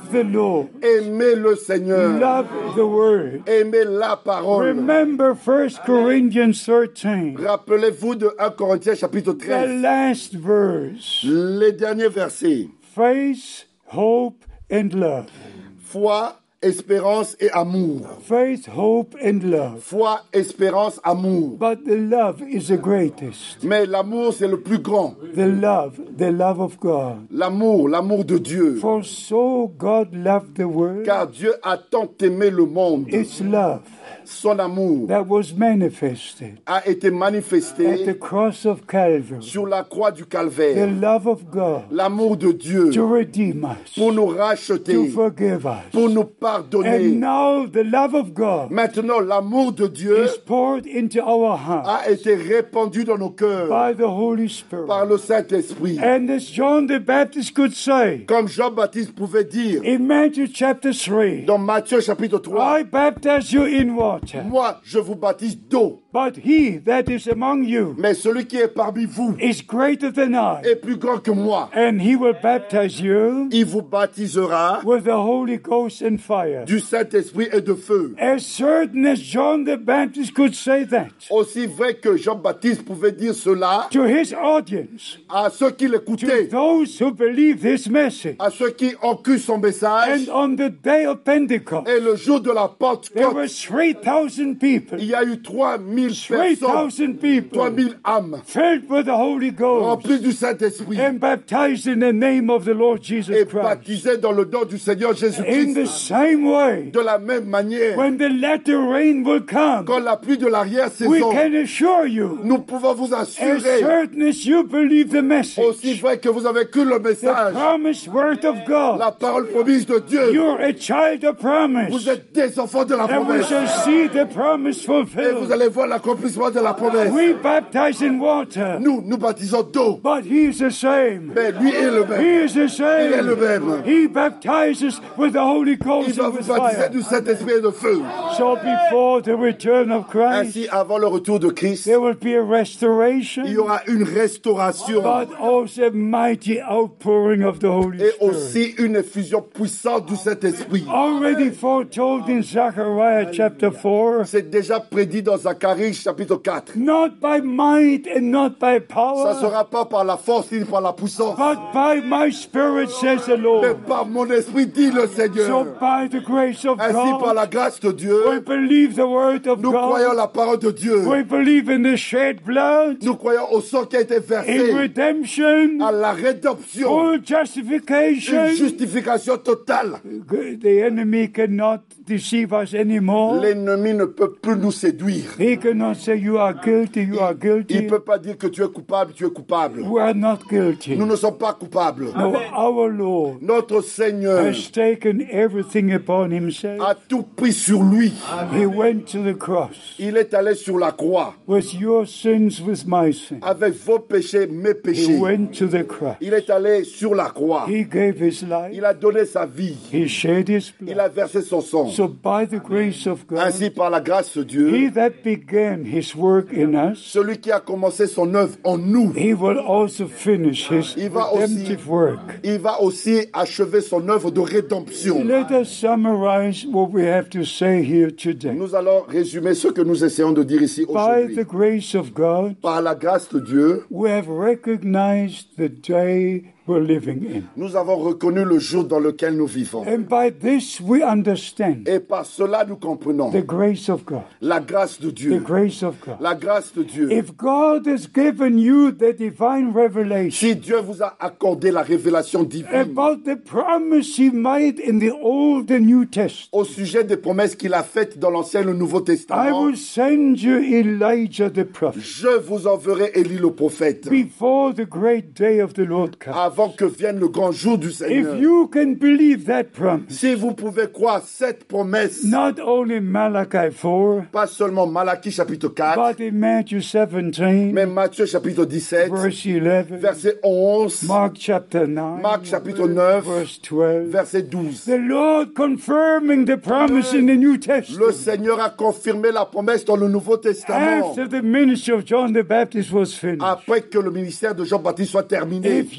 the Lord. Aimez le Seigneur. Love the Word. Aimez la parole. Remember First Corinthians thirteen, Rappelez-vous de un Corinthiens chapitre the treize, last verse. les derniers versets. Faith, hope, and love. Foi, espérance et amour. Faith, hope, and love. Foi, espérance, amour. But the love is the greatest. Mais l'amour, c'est le plus grand. The love, the love of God. L'amour, l'amour de Dieu. For so God loved the world, Car Dieu a tant aimé le monde. it's love Son amour that was manifested a été at the manifesté cross of Calvary. sur la croix du The Calvaire. love of God L'amour de Dieu to redeem us, pour nous to racheter, forgive us. pour nous And pardonner. now the love of God Maintenant, l'amour de Dieu is poured into our hearts a été répandu dans nos cœurs by the Holy Spirit. par le Saint-Esprit. And as John the Baptist could say Comme Jean-Baptiste pouvait dire in Matthew chapter three, dans Matthieu chapitre trois, I baptize you in water, moi, je vous baptise d'eau, but he that is among you mais celui qui est parmi vous is greater than I, est plus grand que moi. and he will baptize you Il vous baptisera with the Holy Ghost and fire. du Saint-Esprit et de feu. As certain as John the Baptist could say that Aussi vrai que Jean-Baptiste pouvait dire cela to his audience, à ceux qui to l'écoutaient, those who believe this message, à ceux qui ont cru son message, and on the day of Pentecost, et le jour de la there were Pentecôte, three thousand people, il y a eu trois mille three personnes, thousand people trois mille âmes filled with the Holy Ghost remplies du Saint-Esprit and baptized in the name of the Lord Jesus et Christ. baptisées dans le nom du Seigneur In Jésus-Christ. the same way, De la même manière, when the latter rain will come, quand la pluie de we l'arrière-saison, can assure you, nous pouvons vous as assurer, certain as you believe the aussi message, vrai que vous avez cru le the message, promised word of God, la parole promise de Dieu, you're a child of promise, vous êtes des enfants de la and we promesse. shall see the promise Et vous fulfilled. allez voir l'accomplissement de la promesse. We baptize in water, Nous, nous baptisons d'eau, but he is the same. mais lui est le He même. is the Il est le same. même. He baptizes with the Holy Il Ghost va and vous with baptiser fire. du Saint-Esprit et de feu. So before the return of Christ, Ainsi, avant le retour de Christ, there will be a il y restoration, aura une restauration but also a mighty outpouring of the Holy et Spirit. aussi une effusion puissante du Saint-Esprit. Already foretold in Zechariah chapter four, C'est déjà prédit dans Zacharie chapitre quatre. not by might and not by Ça ne power, sera pas par la force ni par la puissance, but by my Spirit, says the mais Lord. par mon esprit, dit le So Seigneur. by the grace of Ainsi, par God, la grâce de we Dieu, believe the word of nous croyons God. la parole de Dieu. We believe in the shed blood, Nous croyons au sang qui a été in versé, redemption, à la rédemption, full une justification. justification totale. The enemy cannot deceive us anymore. L'ennemi ne peut plus nous séduire. He cannot say you are guilty, you are Il ne guilty. peut pas dire que tu es coupable, tu es coupable. We are not guilty. Nous ne sommes pas coupables. No, our Lord Notre Seigneur has taken everything upon himself. a tout pris sur lui. He went to the cross Il est allé sur la croix with your sins, with my sins. avec vos péchés, mes He péchés. went to the cross. Il est allé sur la croix. He gave his life. Il a donné sa vie. He shed his Il blood. a versé son sang. So by the grace of God, Ainsi, par la grâce de Dieu, he that began his work in us, celui qui a commencé son œuvre en nous, he will also finish his Il va aussi- redemptive work. il va aussi achever son œuvre de rédemption. Let us summarize what we have to say here today. Nous allons résumer ce que nous essayons de dire ici By aujourd'hui. the grace of God, Par la grâce de Dieu, we have recognized the day we're living in. nous avons reconnu le jour dans lequel nous vivons. And by this we understand Et par cela, nous comprenons the grace of God. la grâce de The Dieu. grace of God. La grâce de Dieu. If God has given you the divine revelation Si Dieu vous a accordé la révélation divine about the promise he made in the Old and New Testament, au sujet des promesses qu'il a faites dans l'Ancien et le Nouveau I Testament, will send you Elijah the prophet je vous enverrai Élie le prophète before the great day of the Lord comes. avant que vienne le grand jour du Seigneur. If you can believe that promise, Si vous pouvez croire cette promesse, not only Malachi four, pas seulement Malachie chapitre quatre, but in Matthew seventeen, mais Matthieu chapitre dix-sept, verse eleven, verset onze, Mark chapter nine, Marc chapitre neuf, verse twelve, verset douze. the Lord confirming the promise in the New Le Testament. Seigneur a confirmé la promesse dans le Nouveau Testament After the ministry of John the Baptist was finished, après que le ministère de Jean-Baptiste soit terminé. if you can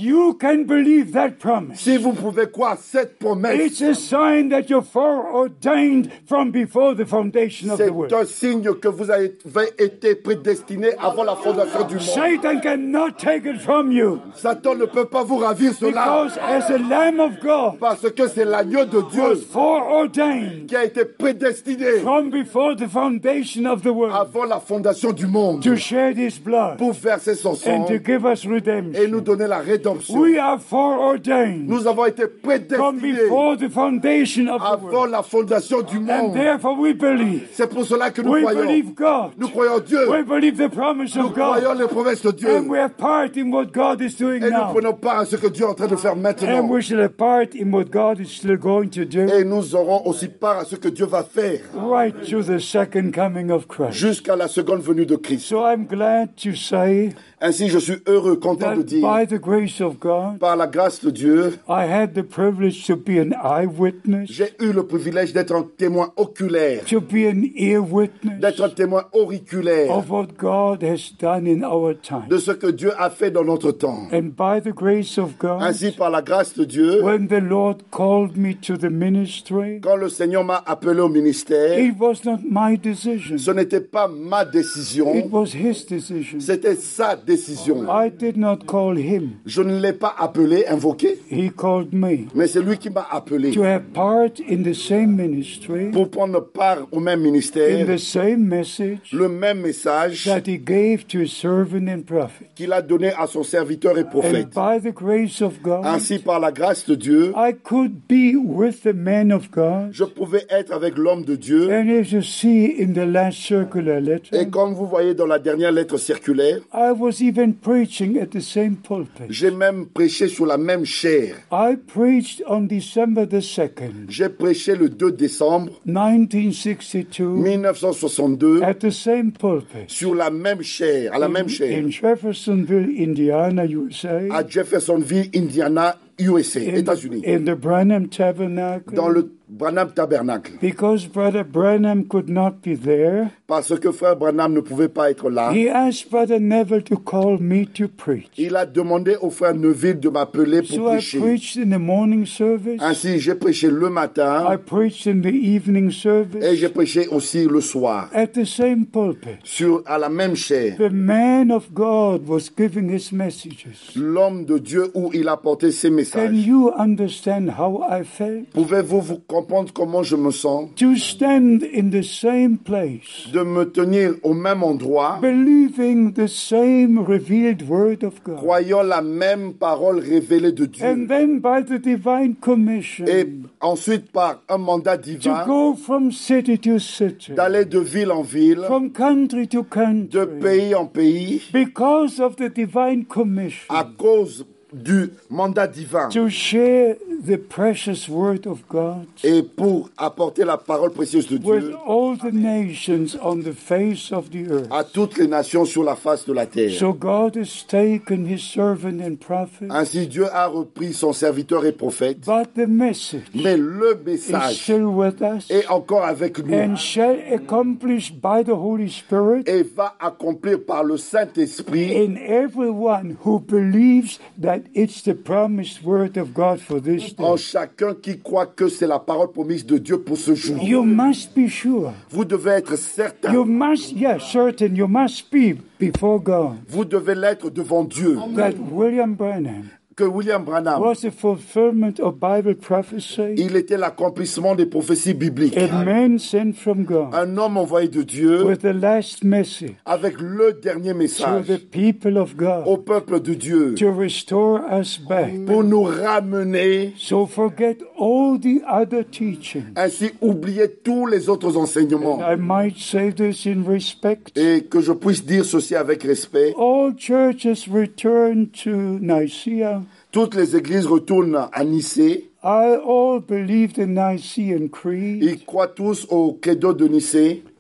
can believe that promise, Si vous pouvez croire cette promesse, it's a sign that you're foreordained from before the foundation of c'est the world. un signe que vous avez été prédestiné avant la fondation du monde. Satan cannot take it from you Satan ne peut pas vous ravir cela because as a Lamb of God parce que c'est l'agneau de was Dieu foreordained qui a été prédestiné from before the foundation of the world avant la fondation du monde to shed his blood pour verser son sang and to give us et nous redemption. donner la rédemption. We are foreordained Nous avons été from prédestinés before the foundation of the avant world. la fondation du And monde. therefore we believe. C'est pour cela que nous We croyons. believe God. Nous croyons Dieu. We believe the promise Nous of God. croyons les promesses de Dieu. And we have part in what God is doing Et nous now. prenons part à ce que Dieu est en train de faire And maintenant. we shall have part in what God is still going to do Et nous aurons aussi part à ce que Dieu va faire right to the second coming of Christ. jusqu'à la seconde venue de Christ. So I'm glad to say Ainsi, je suis heureux, content de that dire, by the grace of God, par la grâce de Dieu, I had the privilege to be an eyewitness, j'ai eu le privilège d'être un témoin oculaire, to be an ear witness d'être un témoin auriculaire of what God has done in our time. de ce que Dieu a fait dans notre temps. And by the grace of God, Ainsi, par la grâce de Dieu, when the Lord called me to the ministry, quand le Seigneur m'a appelé au ministère, it was not my decision. ce n'était pas ma décision, It was His decision. c'était sa décision. I did not call Him. Je ne l'ai pas appelé, invoqué, He called me mais c'est lui qui m'a appelé to have part in the same ministry, pour prendre part au même in ministère, the same message le même message that He gave to His servant and prophet. qu'il a donné à son serviteur et And prophète. by the grace of God, Ainsi, par la grâce de Dieu, I could be with the man of God. je pouvais être avec l'homme de Dieu. And as you see in the last circular letter, Et comme vous voyez dans la dernière lettre circulaire, I was even preaching at the same pulpit. j'ai même prêché sur la même chaire. I preached on December the second, J'ai prêché le deux décembre nineteen sixty-two, mille neuf cent soixante-deux at the same pulpit sur la même chaire, à la même chaire, in Jeffersonville, Indiana, U S A, à Jeffersonville, Indiana, U S A, in, États-Unis, in the Branham Tabernacle, dans le Branham Tabernacle. because Brother Branham could not be there. Parce que frère Branham ne pouvait pas être là, He asked Brother Neville to call me to preach. il a demandé au frère Neville de m'appeler pour So I prêcher. preached in the morning service. Ainsi, j'ai prêché le I matin preached in the evening et service j'ai prêché aussi le soir, at the same pulpit. sur, à la même chaire. The man of God was giving his messages. L'homme de Dieu où il a porté ses Can messages. you understand how I felt? Pouvez-vous vous comprendre comment je me sens To stand in the same place, de me tenir au même endroit, believing the same revealed word of God, croyant la même parole révélée de Dieu, and then by the divine commission et ensuite par un mandat to divin go from city to city, d'aller de ville en ville, from country to de country, pays en pays, because of the divine commission, à cause du mandat divin to share the precious word of God et pour apporter la parole précieuse de with Dieu all the nations on the face of the earth. à toutes les nations sur la face de la terre. So God has taken his servant and prophet, Ainsi, Dieu a repris son serviteur et prophète, but the message mais le is message still with us est encore avec nous and shall accomplish by the Holy Spirit et va accomplir par le Saint-Esprit in everyone who believes that it's the promised word of God for this en day. chacun qui croit que c'est la parole promise de Dieu pour ce jour. You must be sure. Vous devez être certain, You must, yes, certain. You must be before God vous devez l'être devant Dieu, that William Branham que William Branham, was a fulfillment of Bible prophecy, il était l'accomplissement des prophéties bibliques. a man sent from God Un homme envoyé de Dieu with the last message avec le dernier to message the people of au God peuple de Dieu to restore us back. pour nous ramener. So forget all the other teaching. Ainsi, oubliez tous les autres enseignements. I might say this in respect. Et que je puisse dire ceci avec respect. All churches return to Nicaea. Toutes les églises retournent à Nicée. I all believe the Nicene Creed. Ils croient tous au credo de Nicée.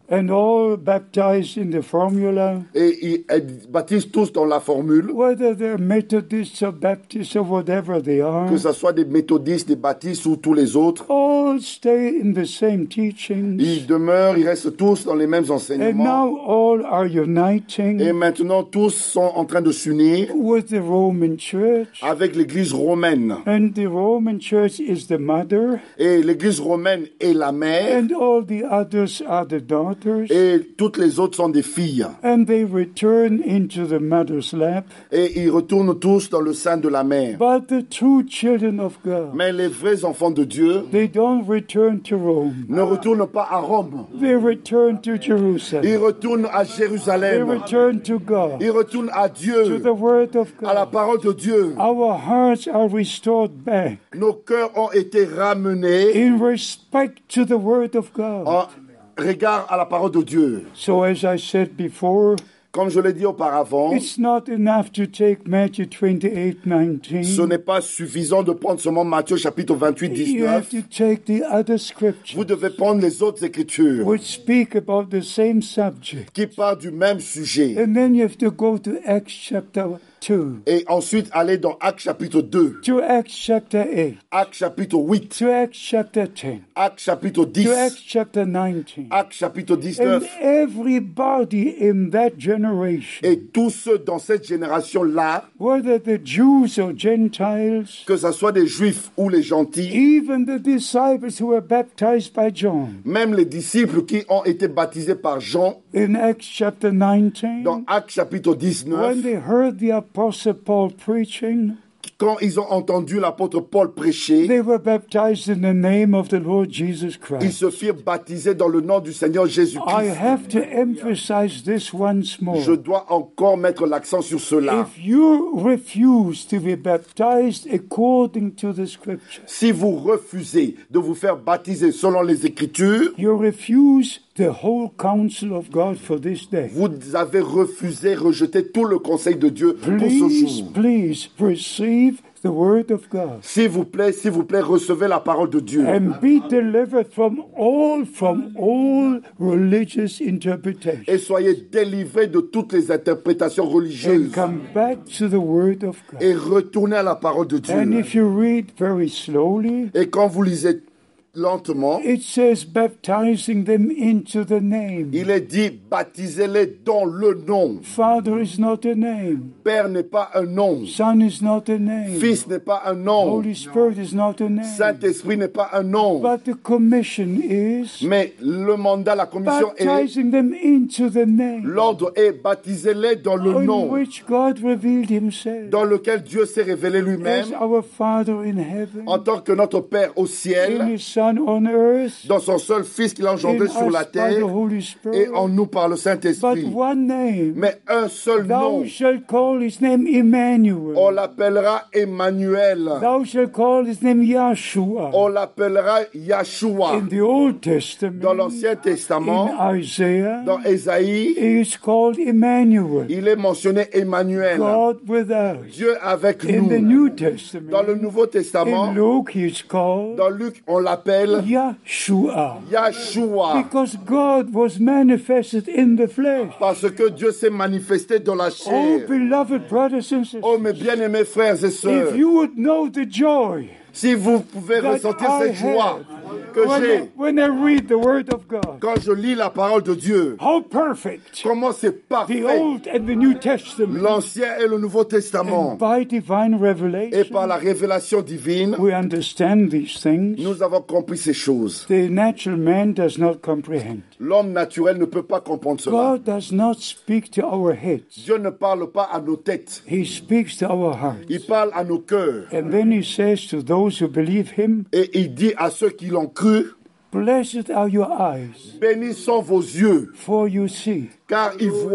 and all baptized in the formula, et ils, ils baptisent tous dans la formule, whether they're Methodists or Baptists or whatever they are, que ce soit des méthodistes, des baptistes ou tous les autres. all stay in the same teachings, Ils demeurent, ils restent tous dans les mêmes and enseignements. now all are Et uniting maintenant, tous sont en train de s'unir with the Roman Church, avec l'Église romaine. and the Roman Church is the mother, Et l'Église romaine est la mère, and all the others are the daughters, et toutes les autres sont des filles. and they return into the mother's lap. Et ils retournent tous dans le sein de la mère. But the true children of God, Mais les vrais enfants de Dieu they don't return to Rome. ne retournent pas à Rome. They return to Ils Jerusalem. retournent à They Jérusalem. return to God, Ils retournent à to Dieu, the Word of à la God. parole de Dieu. Our hearts are restored back Nos cœurs ont été ramenés in respect to the Word of God. en regard à la parole de Dieu. So as I said before, Comme je l'ai dit auparavant, it's not enough to take Matthew twenty-eight ce nineteen. n'est pas suffisant de prendre seulement Matthieu chapitre vingt-huit, You have dix-neuf. to take the other scriptures Vous devez prendre les autres écritures which speak about the same subject. qui parlent du même sujet. And then you have to go to Acts chapter two, Et ensuite aller dans Actes chapitre deux, to Acts chapter eight, Actes chapitre huit, to Acts chapter ten, Actes chapitre dix, to Acts chapter nineteen. Actes chapitre And dix-neuf. everybody in that generation, Et tous ceux dans cette génération-là, whether the Jews or Gentiles, que ce soit des juifs ou les gentils, even the disciples who were baptized by John, même les disciples qui ont été baptisés par Jean, in Acts chapter nineteen, dans Actes chapitre dix-neuf, when they heard the Apostle Paul preaching, quand ils ont entendu l'apôtre Paul prêcher, they were baptized in the name of the Lord Jesus ils Christ. se firent baptiser dans le nom du Seigneur I Jésus-Christ. have to emphasize this once more. Je dois encore mettre l'accent sur cela. If you refuse to be baptized according to the scripture, Si vous refusez de vous faire baptiser selon les Écritures, you refuse the whole counsel of God for this day. vous avez refusé, rejeté tout le conseil de Dieu pour ce Please, jour. please receive the word of God S'il vous plaît, s'il vous plaît, recevez la parole de Dieu. and be delivered from all from all religious interpretation Et soyez délivrés de toutes les interprétations religieuses. and come back to the word of God. Et retournez à la parole de And Dieu. if you read very slowly, Et quand vous lisez lentement, it says baptizing them into the name. il est dit, baptisez-les dans le nom. Father is not a name. Père n'est pas un nom. Son is not a name. Fils n'est pas un nom. Holy Spirit is not a name. Saint-Esprit n'est pas un nom. But the commission is Mais le mandat, la commission est, baptizing them into the name l'ordre est, baptisez-les dans le in nom which God revealed himself dans lequel Dieu s'est révélé as lui-même our Father in heaven, en tant que notre Père au in ciel, his Son on earth, dans son seul Fils qu'il a in engendré sur la us by the terre Holy et Spirit. en nous par le But Saint-Esprit. one name, Mais un seul thou nom, shalt call his name Emmanuel. on l'appellera Emmanuel. Thou shalt call his name Yahshua. On l'appellera Yahshua. In the Old Testament, Dans l'Ancien Testament, in Isaiah, dans Ésaïe, he is called Emmanuel, il est mentionné Emmanuel, God with us. Dieu avec In the nous. New Dans Testament, le Nouveau Testament, in Luke, he is called dans Luc, on l'appelle Yahshua, Yahshua. because God was manifested in the flesh. Parce que Dieu s'est manifesté dans la Oh, chair. beloved brothers and sisters, Oh, mes bien-aimés frères et sœurs, if you would know the joy si vous pouvez that ressentir I cette joie have que when I, j'ai when I read the Word of God, quand je lis la parole de Dieu, how perfect comment c'est the parfait, Old and the New Testament, l'Ancien et le Nouveau Testament. and by divine Et par revelation, la révélation divine, we understand these things. nous avons compris ces choses. The natural man does not comprehend. L'homme naturel ne peut pas comprendre cela. God does not speak to our heads. Dieu ne parle pas à nos têtes, He speaks to our hearts. il parle à nos cœurs. And then he says to those who believe him, Et il dit à ceux qui l'ont cru, blessed are your eyes, bénis sont vos yeux, for you see, car ils voient,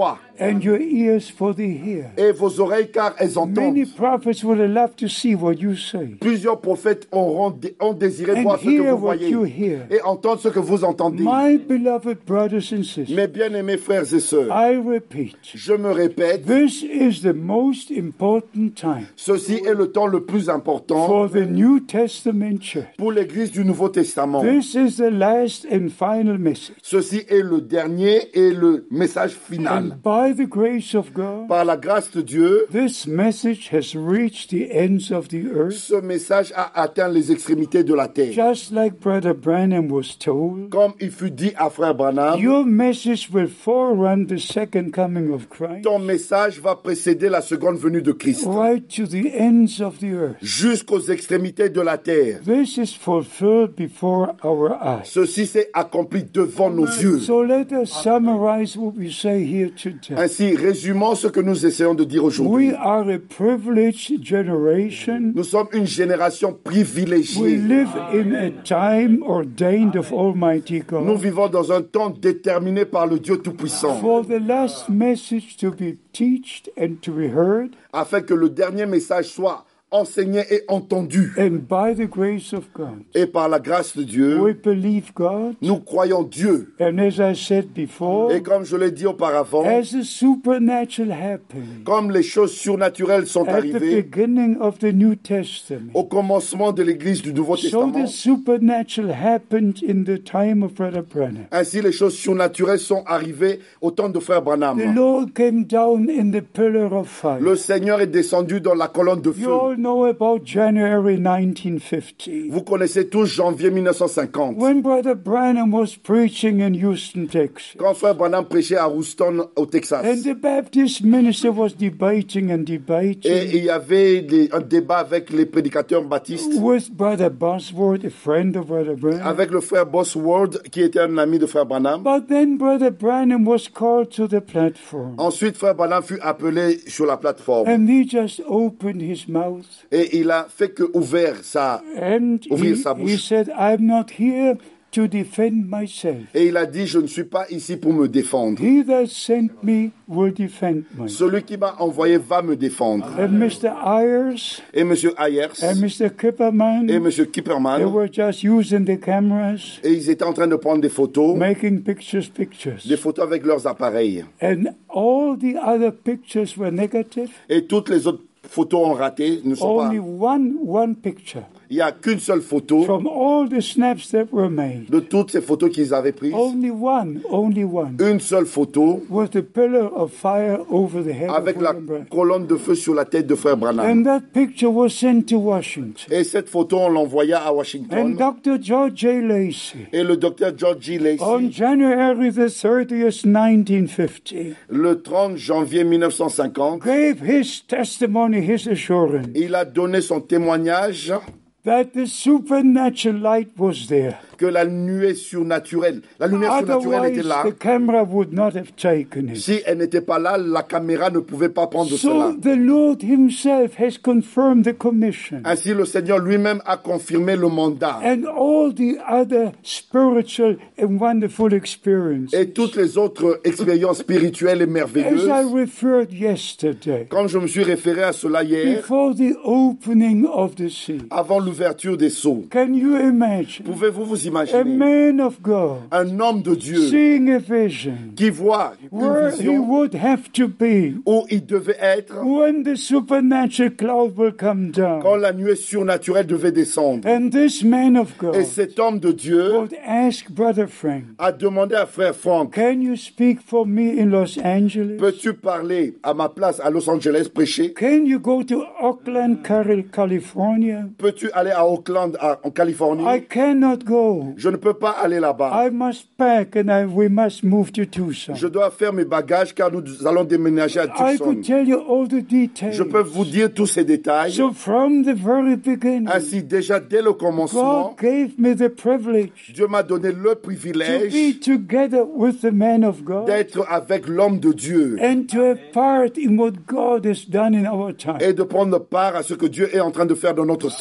and your ears for they hear. et vos oreilles car elles entendent. Many prophets would have loved to see what you say Plusieurs prophètes auront, ont désiré and voir ce que hear vous what voyez you hear. et entendre ce que vous entendez. My beloved brothers and sisters, Mes bien-aimés frères et sœurs, I repeat, je me répète, this is the most important time ceci est le temps le plus important for the New Testament church. pour l'Église du Nouveau Testament. This is the last and final message. Ceci est le dernier et le message final. And by the grace of God, Par la grâce de Dieu, this message has reached the ends of the earth, ce message a atteint les extrémités de la terre. just like Brother Branham was told. Comme il fut dit à frère Branham, Your message will forerun the second coming of Christ, ton message va précéder la seconde venue de Christ, right to the ends of the earth. jusqu'aux extrémités de la terre. This is fulfilled before our eyes. Ceci s'est accompli devant nos yeux. So let us summarize what we say here today. Ainsi, résumons ce que nous essayons de dire aujourd'hui. We are a privileged generation. Nous sommes une génération We privilégiée. live in a time ordained of Almighty Nous God vivons dans un temps déterminé par le Dieu Tout-Puissant, for the last message to be taught and to be heard, afin que le dernier message soit enseigné et entendu. and by the grace of God, Et par la grâce de Dieu, we believe God, nous croyons Dieu. and as I said before, Et comme je l'ai dit auparavant, as the supernatural happened comme les choses surnaturelles sont at the arrivées beginning of the New Testament, au commencement de l'Église du Nouveau so Testament, the supernatural happened in the time of Brother Branham. ainsi les choses surnaturelles sont arrivées au temps de frère The Branham. Lord came down in the pillar of fire. Le Seigneur est descendu dans la colonne de You all feu. know about January nineteen fifty. Vous connaissez tous janvier mille neuf cent cinquante. When Brother Branham was preaching in Houston, Texas, Quand frère Branham prêchait à Houston, au and Texas. the Baptist minister was debating and Et debating il y avait des- un débat avec les prédicateurs baptistes, with Brother Bosworth, a friend of Brother Branham. avec le frère Bosworth, qui était un ami de frère Branham. But then Brother Branham was called to the platform, Ensuite, frère Branham fut appelé sur la plateforme. and he just opened his mouth, Et il a fait que ouvert sa... and Ouvrir he, sa bouche. he said, I'm not here to defend myself. Et il a dit, je ne suis pas ici pour me défendre. He that sent me will defend me. Celui qui m'a envoyé va me défendre. And Mister Ayers Et M. Ayers and Mister Kipperman, et M. they Kipperman, were just using the cameras, et ils étaient en train de prendre des photos, making pictures, pictures. des photos avec leurs appareils. And all the other pictures were negative. Et toutes les autres photos ont raté, ne sont pas... Only one one picture Il n'y a qu'une seule photo from all the snaps that were made. de toutes ces photos qu'ils avaient prises. Only one, only one, Une seule photo was the pillar of fire over the head avec of la William Branham. colonne de feu sur la tête de frère Branham. And that picture was sent to Washington. Et cette photo, on l'envoya à And Washington. Doctor George J. Lacey, Et le docteur George G. on Lacey, January the thirtieth, nineteen fifty, le trente janvier mille neuf cent cinquante, gave his testimony, his assurance, il a donné son témoignage that the supernatural light was there. que la nuée surnaturelle, la lumière surnaturelle était Otherwise, là. the camera would not have taken it. Si elle n'était pas là, la caméra ne pouvait pas prendre So cela. the Lord himself has confirmed the commission. Ainsi, le Seigneur lui-même a confirmé le mandat. And all the other spiritual and wonderful experiences. Et toutes les autres expériences spirituelles et As merveilleuses, I referred yesterday, comme je me suis référé à cela hier, before the opening of the sea. avant l'ouverture des sceaux, Can you imagine pouvez-vous vous a imaginer man of God un homme de Dieu seeing a vision qui voit une where he vision would have to be où il devait être when the supernatural cloud will come quand down? la nuée surnaturelle devait descendre? And this man of Et God cet homme de Dieu would ask Brother Frank, a demandé à frère Frank, can you speak for me in Los Angeles? peux-tu parler à ma place à Los Angeles, prêcher? Can you go to Oakland, Cali- California? Peux-tu aller à Oakland, à- en Californie? I cannot go. Je ne peux pas aller là-bas. I must pack and I, we must move to Tucson. Je dois faire mes bagages car nous allons déménager à I Tucson. could tell you all the details. Je peux vous dire tous ces détails. So from the very beginning, Ainsi, déjà dès le commencement, God gave me the privilege Dieu m'a donné le to privilège be together with the man of God d'être avec l'homme de Dieu and to have part in what God has done in our time. et de prendre part à ce que Dieu est en train de faire dans notre So temps. by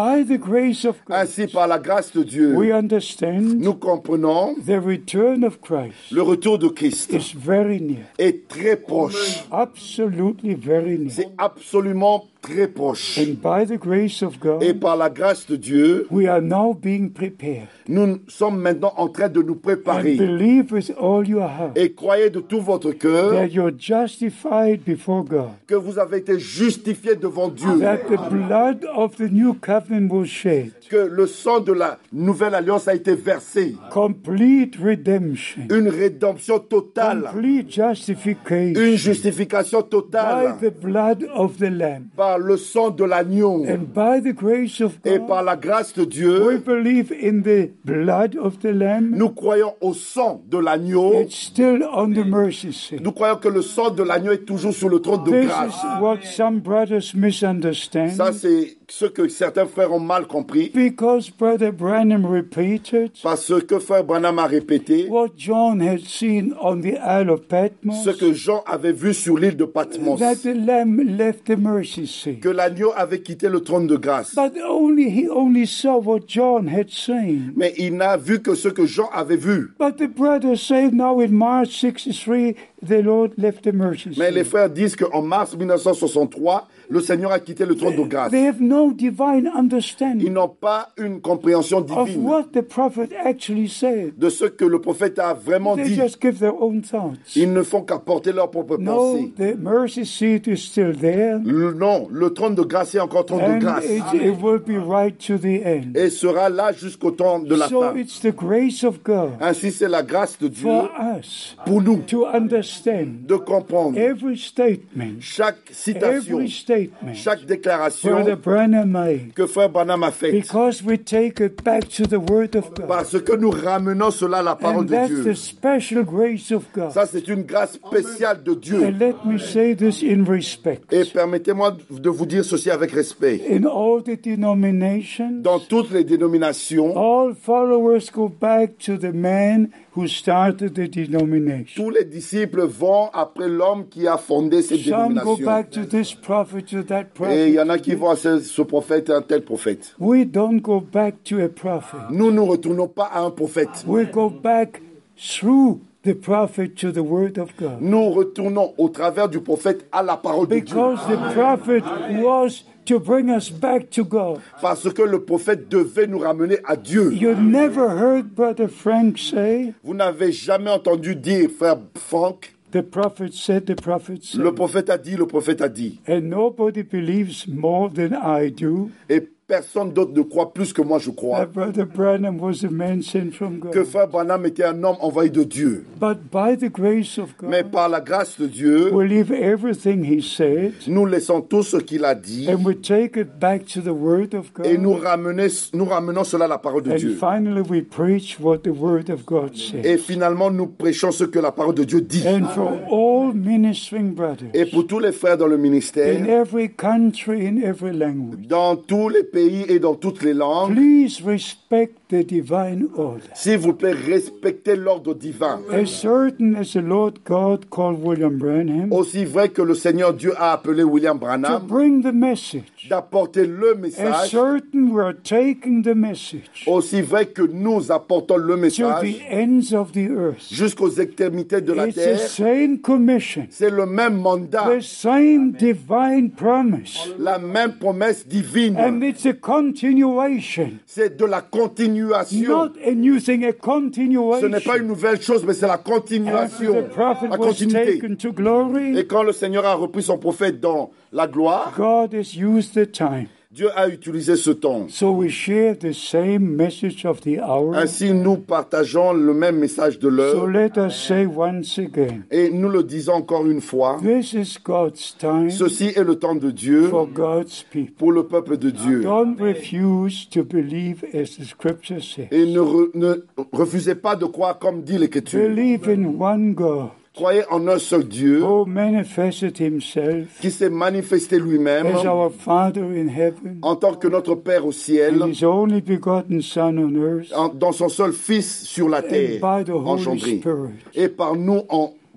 by the grace of God, Ainsi, par la grâce de Dieu, we understand nous comprenons the return of Christ le retour de Christ is very near, est très proche. absolutely very near. C'est absolument très proche. And by the grace of Et God, par la grâce de Dieu, we are now being prepared. nous sommes maintenant en train de nous And préparer. believe with all your heart Et croyez de tout votre cœur that you're justified before God, que vous avez été justifiés devant Dieu. that the blood of the new covenant was shed, Que le sang de la nouvelle alliance a été versé. complete redemption, Une rédemption totale. complete Une justification justification by totale. the blood of the Lamb. Par le sang de l'agneau. And by the grace of Et par God, la grâce de we Dieu, believe in the blood of the Lamb. nous croyons au sang de l'agneau. It's still on the mercy seat. Nous croyons que le sang de l'agneau est toujours sur le trône de This grâce. is what some brothers misunderstand. Ça, c'est ce que certains frères ont mal compris. Because Brother Branham repeated Parce que frère Branham a répété what John had seen on the Isle of Patmos, ce que Jean avait vu sur l'île de Patmos. that the Lamb left the mercy seat. Que l'agneau avait quitté le trône de grâce. But only he only saw what John had seen. Mais il n'a vu que ce que Jean avait vu. But the brothers say now in March sixty-three, the Lord left the mercy Mais les seat. frères disent qu'en mars mille neuf cent soixante-trois, le Seigneur a quitté le trône de grâce. They have no divine Ils understanding n'ont pas une compréhension of divine what the prophet actually said. de ce que le prophète a vraiment They dit. just give their own thoughts. Ils ne font qu'apporter leur propre No, pensée. the mercy seat is still there, Le- non, le trône de grâce est encore trône de and grâce. it, it will be right to the end. Et sera là jusqu'au temps de la So fin. it's the grace of God Ainsi, c'est la grâce de Dieu for us pour nous to understand de comprendre every statement, chaque citation, every statement chaque Brother déclaration Branham made, que frère Branham a faite. because we take it back to the Word of God. Parce que nous ramenons cela à la parole And de that's Dieu. the special grace of God. Ça, c'est une grâce spéciale de Dieu. And let me say this in respect. Et permettez-moi de vous dire ceci avec respect. In all the denominations, Dans toutes les dénominations, all followers go back to the man who started the denomination. tous les disciples vont après l'homme qui a fondé ces Some go dénominations. back to this prophet, to that Et il y en a prophet. qui vont à ce, ce prophète et un tel prophète. We don't go back to a prophet. Nous ne retournons pas à un prophète. We go back through the prophet to the Word of God. Nous retournons au travers du prophète à la parole de Dieu. Because the prophet was to bring us back to God. Parce que le prophète devait nous ramener à Dieu. You never heard Brother Frank say, Vous n'avez jamais entendu dire, frère Franck, the prophet said, the prophet said. le prophète a dit, le prophète a dit. And nobody believes more than I do Et personne d'autre ne croit plus que moi je crois. that Brother Branham was a man sent from Que God. frère Branham était un homme envoyé de Dieu. But by the grace of Mais God, par la grâce de Dieu, we leave everything he said nous laissons tout ce qu'il a dit and we take it back to the Word of et nous, God. ramener, nous ramenons cela à la parole de And Dieu. finally, we preach what the Word of God Et says. finalement, nous prêchons ce que la parole de Dieu dit. And for all ministering Et brothers pour tous les frères dans le in ministère, every country, in every language, dans tous les pays et dans toutes les langues, please respect the divine order. s'il vous plaît, respectez l'ordre divin. As certain as the Lord God called William Branham Aussi vrai que le Seigneur Dieu a appelé William to Branham bring the message, d'apporter le as message, certain we are taking the message aussi vrai que nous apportons le to message the ends of the earth. jusqu'aux extrémités de la It's the terre, same commission, c'est le même mandat, the same divine promise, la même promesse divine. and it's a continuation, C'est de la continuation. not a new thing, a Ce n'est pas continuation. une nouvelle chose, mais c'est la After continuation, the prophet la was continuité. taken to glory, Et quand le Seigneur a repris son prophète dans la gloire, God has used the time. Dieu a utilisé ce temps. So we share the same message of the hour. Ainsi, nous partageons le même message de So l'heure. let us say once again, Et nous le disons encore une fois, this is God's time ceci est le temps de Dieu for God's people. pour le peuple de Dieu. Don't refuse to believe as the scripture says. Et ne, re- ne refusez pas de croire comme dit l'Écriture. Believe in one God Croyez en un seul Dieu who manifested himself qui s'est manifesté lui-même as our Father in heaven en tant que notre Père au ciel, and his only begotten Son on earth en- dans son seul Fils sur la terre, and by the Holy engendré, Spirit. et par nous en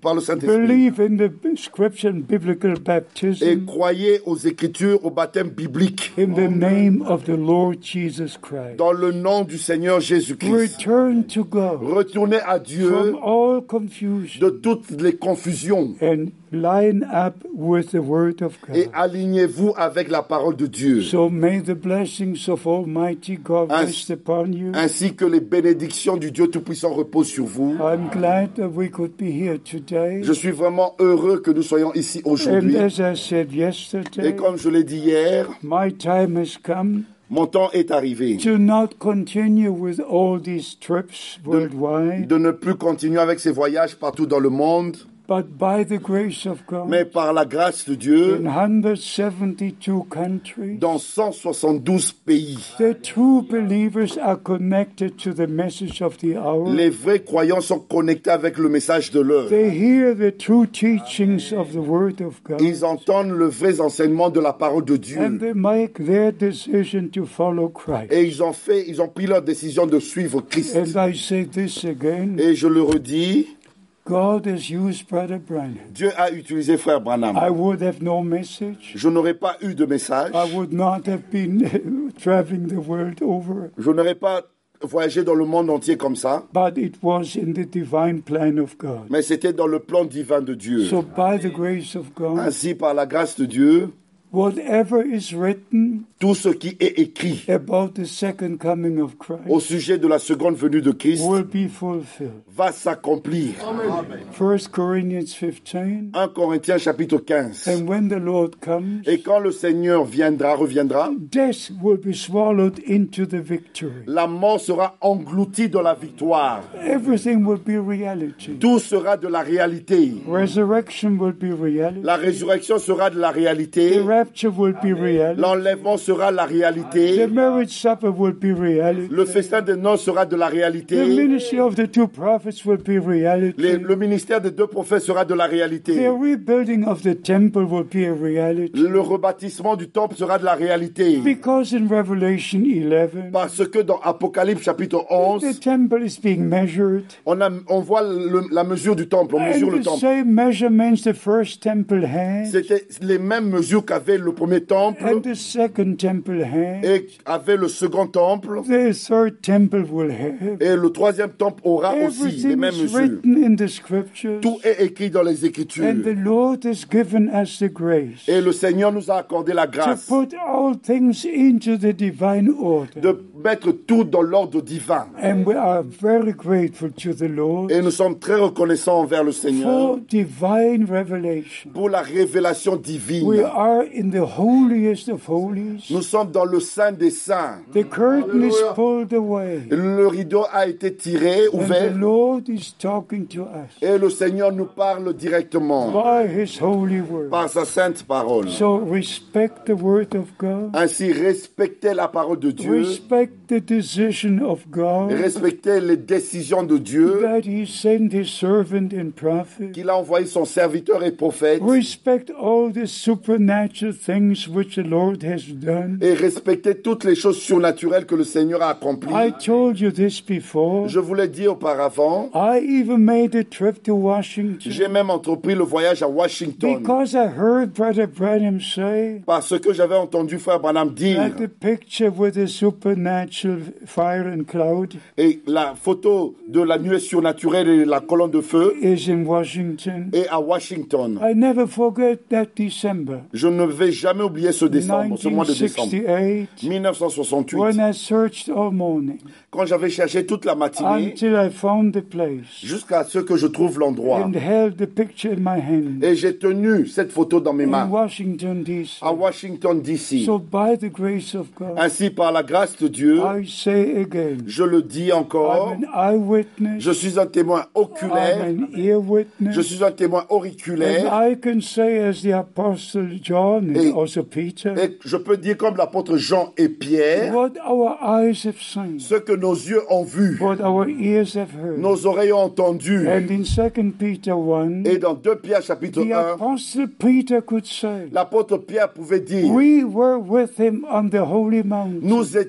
par le Saint-Esprit. Believe in the scripture and biblical Et baptism croyez aux Écritures, au baptême biblique, in the name of the Lord Jesus Christ. dans le nom du Seigneur Jésus-Christ. Return to God Retournez à Dieu from all confusion de toutes les confusions and line up with the word of et God. alignez-vous avec la parole de Dieu, So may the blessings of Almighty God Ainsi- rest upon you. ainsi que les bénédictions du Dieu Tout-Puissant reposent sur vous. I'm glad that we could be here today. Je suis vraiment heureux que nous soyons ici And aujourd'hui. as I said Et yesterday, comme je l'ai dit hier, my time has come mon temps est arrivé to not continue with all these trips worldwide, de ne plus continuer avec ces voyages partout dans le monde, but by the grace of God, mais par la grâce de Dieu, in one hundred seventy-two countries, dans cent soixante-douze pays. the true believers are connected to the message of the hour. Les vrais croyants sont connectés avec le message de l'heure. They hear the true teachings of the Word of God, Ils entendent le vrai enseignement de la parole de and Dieu. they make their decision to follow Christ. Et ils ont fait, ils ont pris leur décision de suivre Christ. And I say this again, Et je le redis, God has used Brother Branham. Dieu a utilisé frère I Branham. would have no message. Je n'aurais pas eu de message. I would not have been traveling the world over. Je n'aurais pas voyagé dans le monde entier comme ça. But it was in the divine plan of God. Mais c'était dans le plan divin de Dieu. So by the grace of God, Ainsi, par la grâce de Dieu, whatever is written tout ce qui est écrit about the second coming of Christ au sujet de la seconde venue de Christ will be fulfilled. va s'accomplir. First Corinthians fifteen, un Corinthiens chapitre quinze. and when the Lord comes, Et quand le Seigneur viendra, reviendra, death will be swallowed into the victory. la mort sera engloutie dans la victoire. Everything will be reality. Tout sera de la réalité. Resurrection will be reality. La résurrection sera de la The réalité. rapture will be reality. L'enlèvement sera la The réalité. marriage supper will be reality. Le festin de noces sera de la The réalité. ministry of the two prophets will be reality. Les- le ministère des deux prophètes sera de la The réalité. rebuilding of the temple will be a reality. Le rebâtissement du temple sera de la réalité. Because in Revelation eleven, Parce que dans Apocalypse chapitre onze, the temple is being measured. on, a, on voit le- la mesure du temple, on mesure And le the temple. same measurements the first temple had C'était les mêmes mesures qu'avait le premier temple and the second temple had, et avait le second temple. the third temple will have. Et le troisième temple aura aussi les Everything mêmes is mesures. written in the scriptures. Tout est écrit dans les Écritures. And the Lord has given us the grace Et le Seigneur nous a accordé la to grâce put all things into the divine order. de mettre tout dans l'ordre divin. And we are very grateful to the Lord Et nous sommes très reconnaissants envers le Seigneur for divine revelation. pour la révélation We divine. are in the holiest of holies. Nous sommes dans le Saint des Saints. The curtain is pulled away. Le rideau a été tiré, And the ouvert, Lord is talking to us et le Seigneur nous parle directement by His holy word. par sa sainte parole. So respect the word of God. Ainsi, respectez la parole de Dieu, Respect the decision of God respectez les décisions de Dieu, that He sent His servant and prophet. qu'il a envoyé son serviteur et prophète, Respect all the supernatural things which the Lord has done. et respectez toutes les choses surnaturelles que le Seigneur a accomplies. I told you this before. Je vous l'ai dit auparavant, I even made a trip to Washington j'ai même entrepris le voyage à Washington because I heard Brother Branham say parce que j'avais entendu Frère Branham dire, that the picture with the supernatural fire and cloud et la photo de la nuée surnaturelle et la colonne de feu is in Washington. est à Washington. I never forget that December, Je ne vais jamais oublier ce décembre, ce mois de décembre. nineteen sixty-eight, mille neuf cent soixante-huit, when I searched all morning quand j'avais cherché toute la matinée until I found the place jusqu'à ce que je trouve l'endroit. and held the picture in my hand Et j'ai tenu cette photo dans mes in mains Washington, D C. à Washington, D C. So by the grace of God, Ainsi, par la grâce de Dieu, I say again, je le dis encore, I'm an eyewitness, je suis un témoin oculaire, I'm an ear witness, je suis un témoin and auriculaire, I can say as the Apostle John and Et- also Peter, et je peux dire comme l'apôtre Jean et Pierre, what our eyes have seen, ce que nos yeux ont vu, what our ears have heard. nos oreilles ont entendu. And in Second Peter one, Et dans deux Pierre chapitre the un, Apostle Peter could say, l'apôtre Pierre pouvait dire, we were with him on the holy mountain. nous étions avec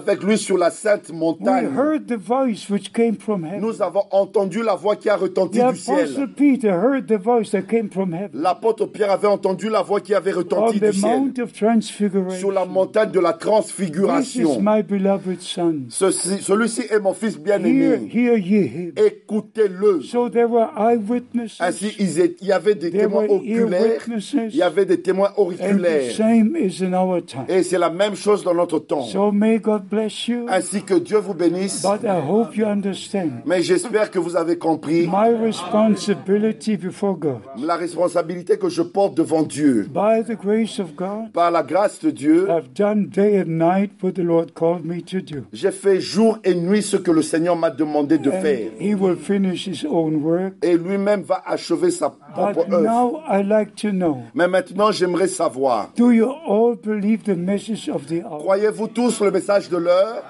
avec lui sur la sainte we montagne. heard the voice which came from heaven. Nous avons entendu la voix qui a retenti The du ciel. Apostle Peter heard the voice that came from heaven. L'apôtre Pierre avait entendu la voix qui avait On retenti the du ciel. Mount of Sur la Transfiguration. montagne de la This is transfiguration. my beloved Son. Ceci- Celui-ci est mon fils Hear, bien-aimé. hear ye him. Écoutez-le. So there were eyewitnesses, Ainsi, ils étaient- il y avait des there témoins were ear oculaires, witnesses, il y avait des témoins and the auriculaires. same is in our time. Et c'est la même chose dans notre temps. So may God bless you, Ainsi que Dieu vous bénisse. but I hope you understand Mais j'espère que vous avez compris my responsibility before God. la responsabilité que je porte devant Dieu. By the grace of God, Par la grâce de Dieu, I've done day and night what the Lord called me to do. j'ai fait jour et nuit ce que le Seigneur m'a demandé de faire. And He will finish His own work. Et lui-même va achever sa propre But œuvre. now I like to know, Mais maintenant, j'aimerais savoir, do you all believe the message of the hour? croyez-vous tous le message de l'heure?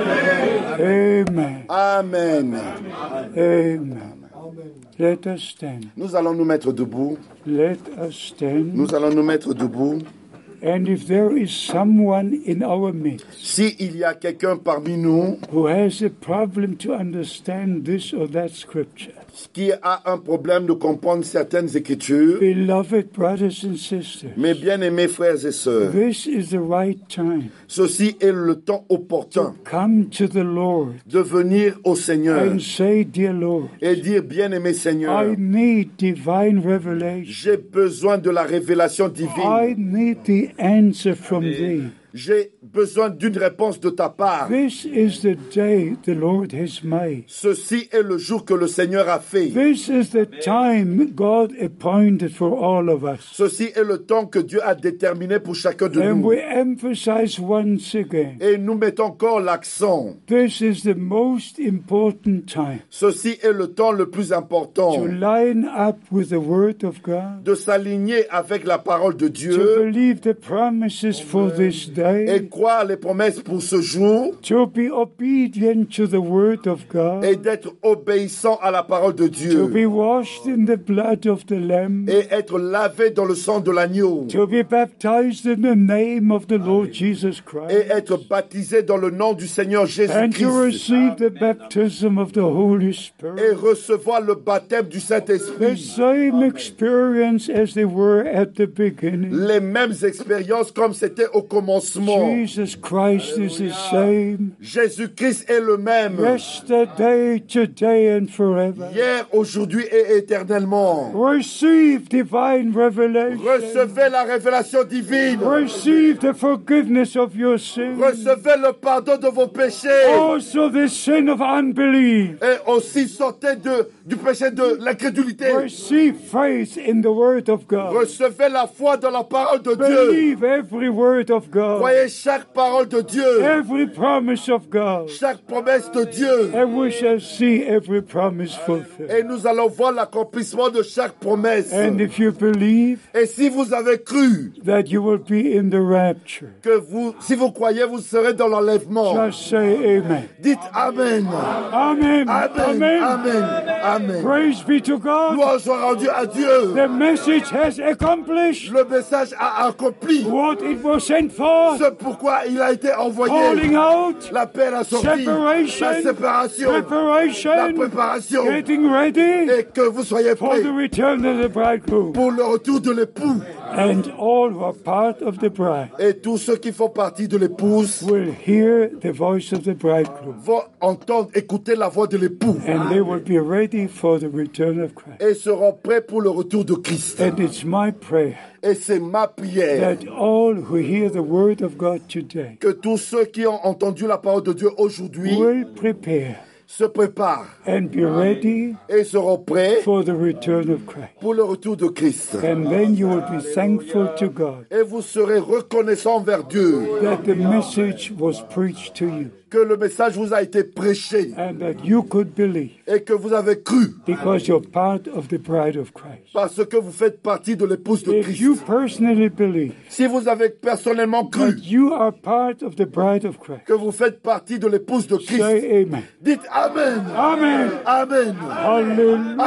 Amen. Amen. Amen. Let us stand. Nous allons nous mettre debout. Let us stand. Nous allons nous mettre debout. And if there is someone in our midst S'il y a quelqu'un parmi nous who has a problem to understand this or that scripture, qui a un problème de comprendre certaines écritures, beloved brothers and sisters, mes bien-aimés frères et sœurs, this is the right time. ceci est le temps opportun Come to the Lord de venir au Seigneur and say, Dear Lord, et dire, bien-aimé Seigneur, I need divine revelation. j'ai besoin de la révélation I divine. need the answer from thee. J'ai besoin d'une réponse de ta part. This is the day the Lord has made. Ceci est le jour que le Seigneur a fait. This is the time God appointed for all of us. Ceci est le temps que Dieu a déterminé pour chacun de And nous. we emphasize once again, Et nous mettons encore l'accent. this is the most important time Ceci est le temps le plus important to line up with the Word of God, de s'aligner avec la parole de to Dieu believe the promises for this et day, croire les promesses pour ce jour to be obedient to the Word of God, et d'être obéissant à la parole de to Dieu be washed in the blood of the Lamb, et être lavé dans le sang de l'agneau to be baptized in the name of the Lord Jesus et Christ, être baptisé dans le nom du Seigneur and to Jésus-Christ receive the baptism of the Holy et Spirit. recevoir le baptême du The Saint-Esprit. same experience as they were at the beginning. Les mêmes expériences comme c'était au commencement. Jesus Christ is the same Jésus-Christ est le même yesterday, today, and forever. hier, aujourd'hui et éternellement. Receive divine revelation. Recevez la révélation divine. Receive the forgiveness of your sins. Recevez le pardon de vos péchés. Also the sin of unbelief. Et aussi sortez de, du péché de l'incrédulité. Receive faith in the word of God. Recevez la foi dans la parole de Dieu. Believe every word of God. Croyez chaque parole de Dieu. Every promise of God. Chaque promesse de Dieu. And we shall see every promise fulfilled. Et nous allons voir l'accomplissement de chaque promesse. And if you believe Et si vous avez cru that you will be in the rapture, que vous, si vous croyez, vous serez dans l'enlèvement. just say amen. Dites Amen. Amen. Amen. Amen. Amen. Amen. Praise be to God. Louange soit rendue à Dieu. The message has accomplished Le message a accompli what it was sent for. ce pourquoi il a été envoyé. Calling out, L'appel à sortie, separation, la séparation, la preparation, préparation, getting ready et que vous soyez for prêts the return of the bridegroom. pour le retour de l'époux. And all who are part of the bride Et tous ceux qui font partie de l'épouse will hear the voice of the bridegroom. vont entendre, écouter la voix de l'époux And they will be ready for the return of Christ. et seront prêts pour le retour de Christ. And it's my prayer Et c'est ma prière that all who hear the word of God today que tous ceux qui ont entendu la parole de Dieu aujourd'hui will prepare se préparent and be ready et seront prêts for the return of Christ. pour le retour de Christ. And then you will be thankful to God Et vous serez reconnaissant envers Dieu that the message was preached to you que le message vous a été prêché and that you could believe et que vous avez cru because you're part of the bride of Christ. parce que vous faites partie de l'épouse de If you Christ. personally believe Si vous avez personnellement cru that you are part of the bride of Christ, que vous faites partie de l'épouse de Christ, say amen. dites Amen. Amen. Amen. Hallelujah.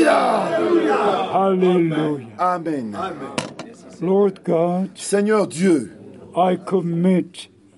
Alléluia. Hallelujah. Amen. Lord God, Seigneur Dieu, I commit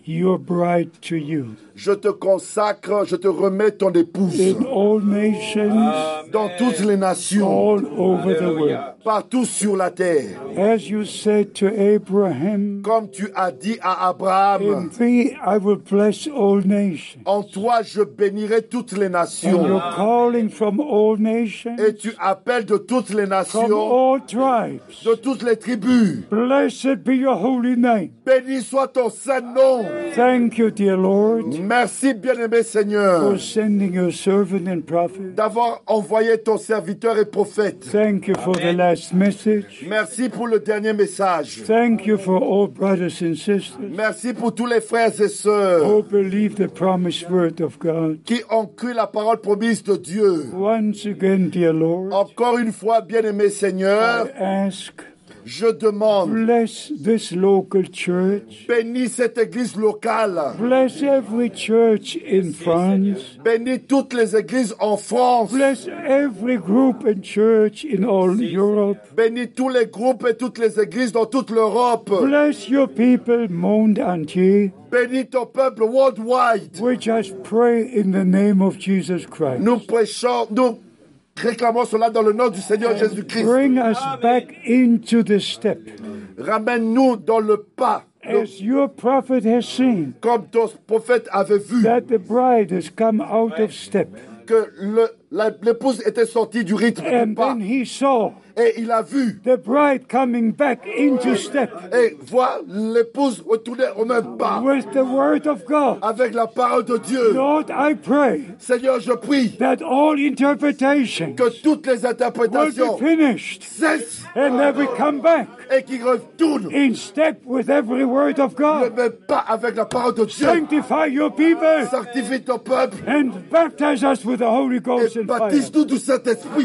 your bride to you. Je te consacre, je te remets ton épouse In all nations, dans toutes les nations, all over the world. partout sur la terre. As you said to Abraham, Comme tu as dit à in Abraham, thee I will bless all nations. en toi je bénirai toutes les And nations. you're calling from all nations, Et tu appelles de toutes les from nations, all tribes. de toutes les tribus. Blessed be your holy name. Béni soit ton saint nom. Thank you, dear Lord, Merci, bien-aimé Seigneur, for sending your servant and prophet. d'avoir envoyé ton serviteur et prophète. Thank you for the last message. Merci pour le dernier message. Thank you for all brothers and sisters Merci pour tous les frères et sœurs who believe the promised word of God. qui ont cru la parole promise de Dieu. Once again, dear Lord, Encore une fois, bien-aimé Seigneur, I ask, je demande, bless this local church. bénis cette église locale. Bless every church in France. Bénis toutes les églises en France. Bless every group and church in all Europe. Bénis tous les groupes et toutes les églises dans toute l'Europe. Bless your people, monde entier. Bénis ton peuple worldwide. We just pray in the name of Jesus Christ. Nous prêchons, nous réclamons cela dans le nom du Seigneur Jésus-Christ. Bring us back into the step. Ramène-nous dans le pas, le- As your prophet has seen, comme ton prophète avait vu, that the bride has come out of step. que le- la- l'épouse était sortie du rythme du And pas. then he saw Et il a vu, the bride coming back into step et voit l'épouse retourner au même pas, with the word of God. avec la parole de Dieu. Lord, I pray Seigneur, je prie that all interpretations que toutes les will be interprétations finished cessent and that we come back et qu'ils retournent in step with every word of le God. même pas avec la parole de Dieu. Sanctify your people Sanctifie ton peuple and baptize us with the Holy Ghost et and fire. baptise-nous du Saint-Esprit.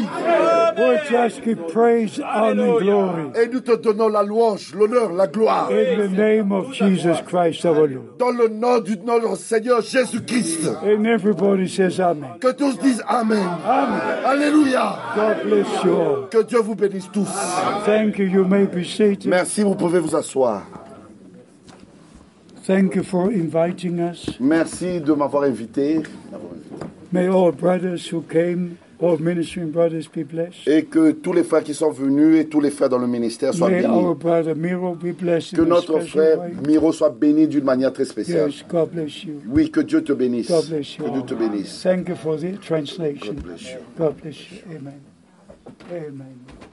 We just give praise, honor, and glory Et nous te donnons la louange, l'honneur, la gloire. in the name of Jesus Christ our Lord. Dans le nom du notre Seigneur Jésus-Christ. And everybody says amen. Que tous disent Amen. Amen. Alléluia. God bless you all. Que Dieu vous bénisse tous. Thank you. You may be seated. Merci, vous pouvez vous asseoir. Thank you for inviting us. Merci de m'avoir invité. May all brothers who came, all ministering brothers, be blessed. Et que tous les frères qui sont venus et tous les frères dans le ministère soient May our bénis. brother Miro be blessed Que in a notre special frère way. Miro soit béni d'une manière très spéciale. Yes, God bless you. Oui, que Dieu te bénisse. God bless you. Que Dieu te bénisse. Thank you for the translation. God bless you. God bless you. Amen. Amen.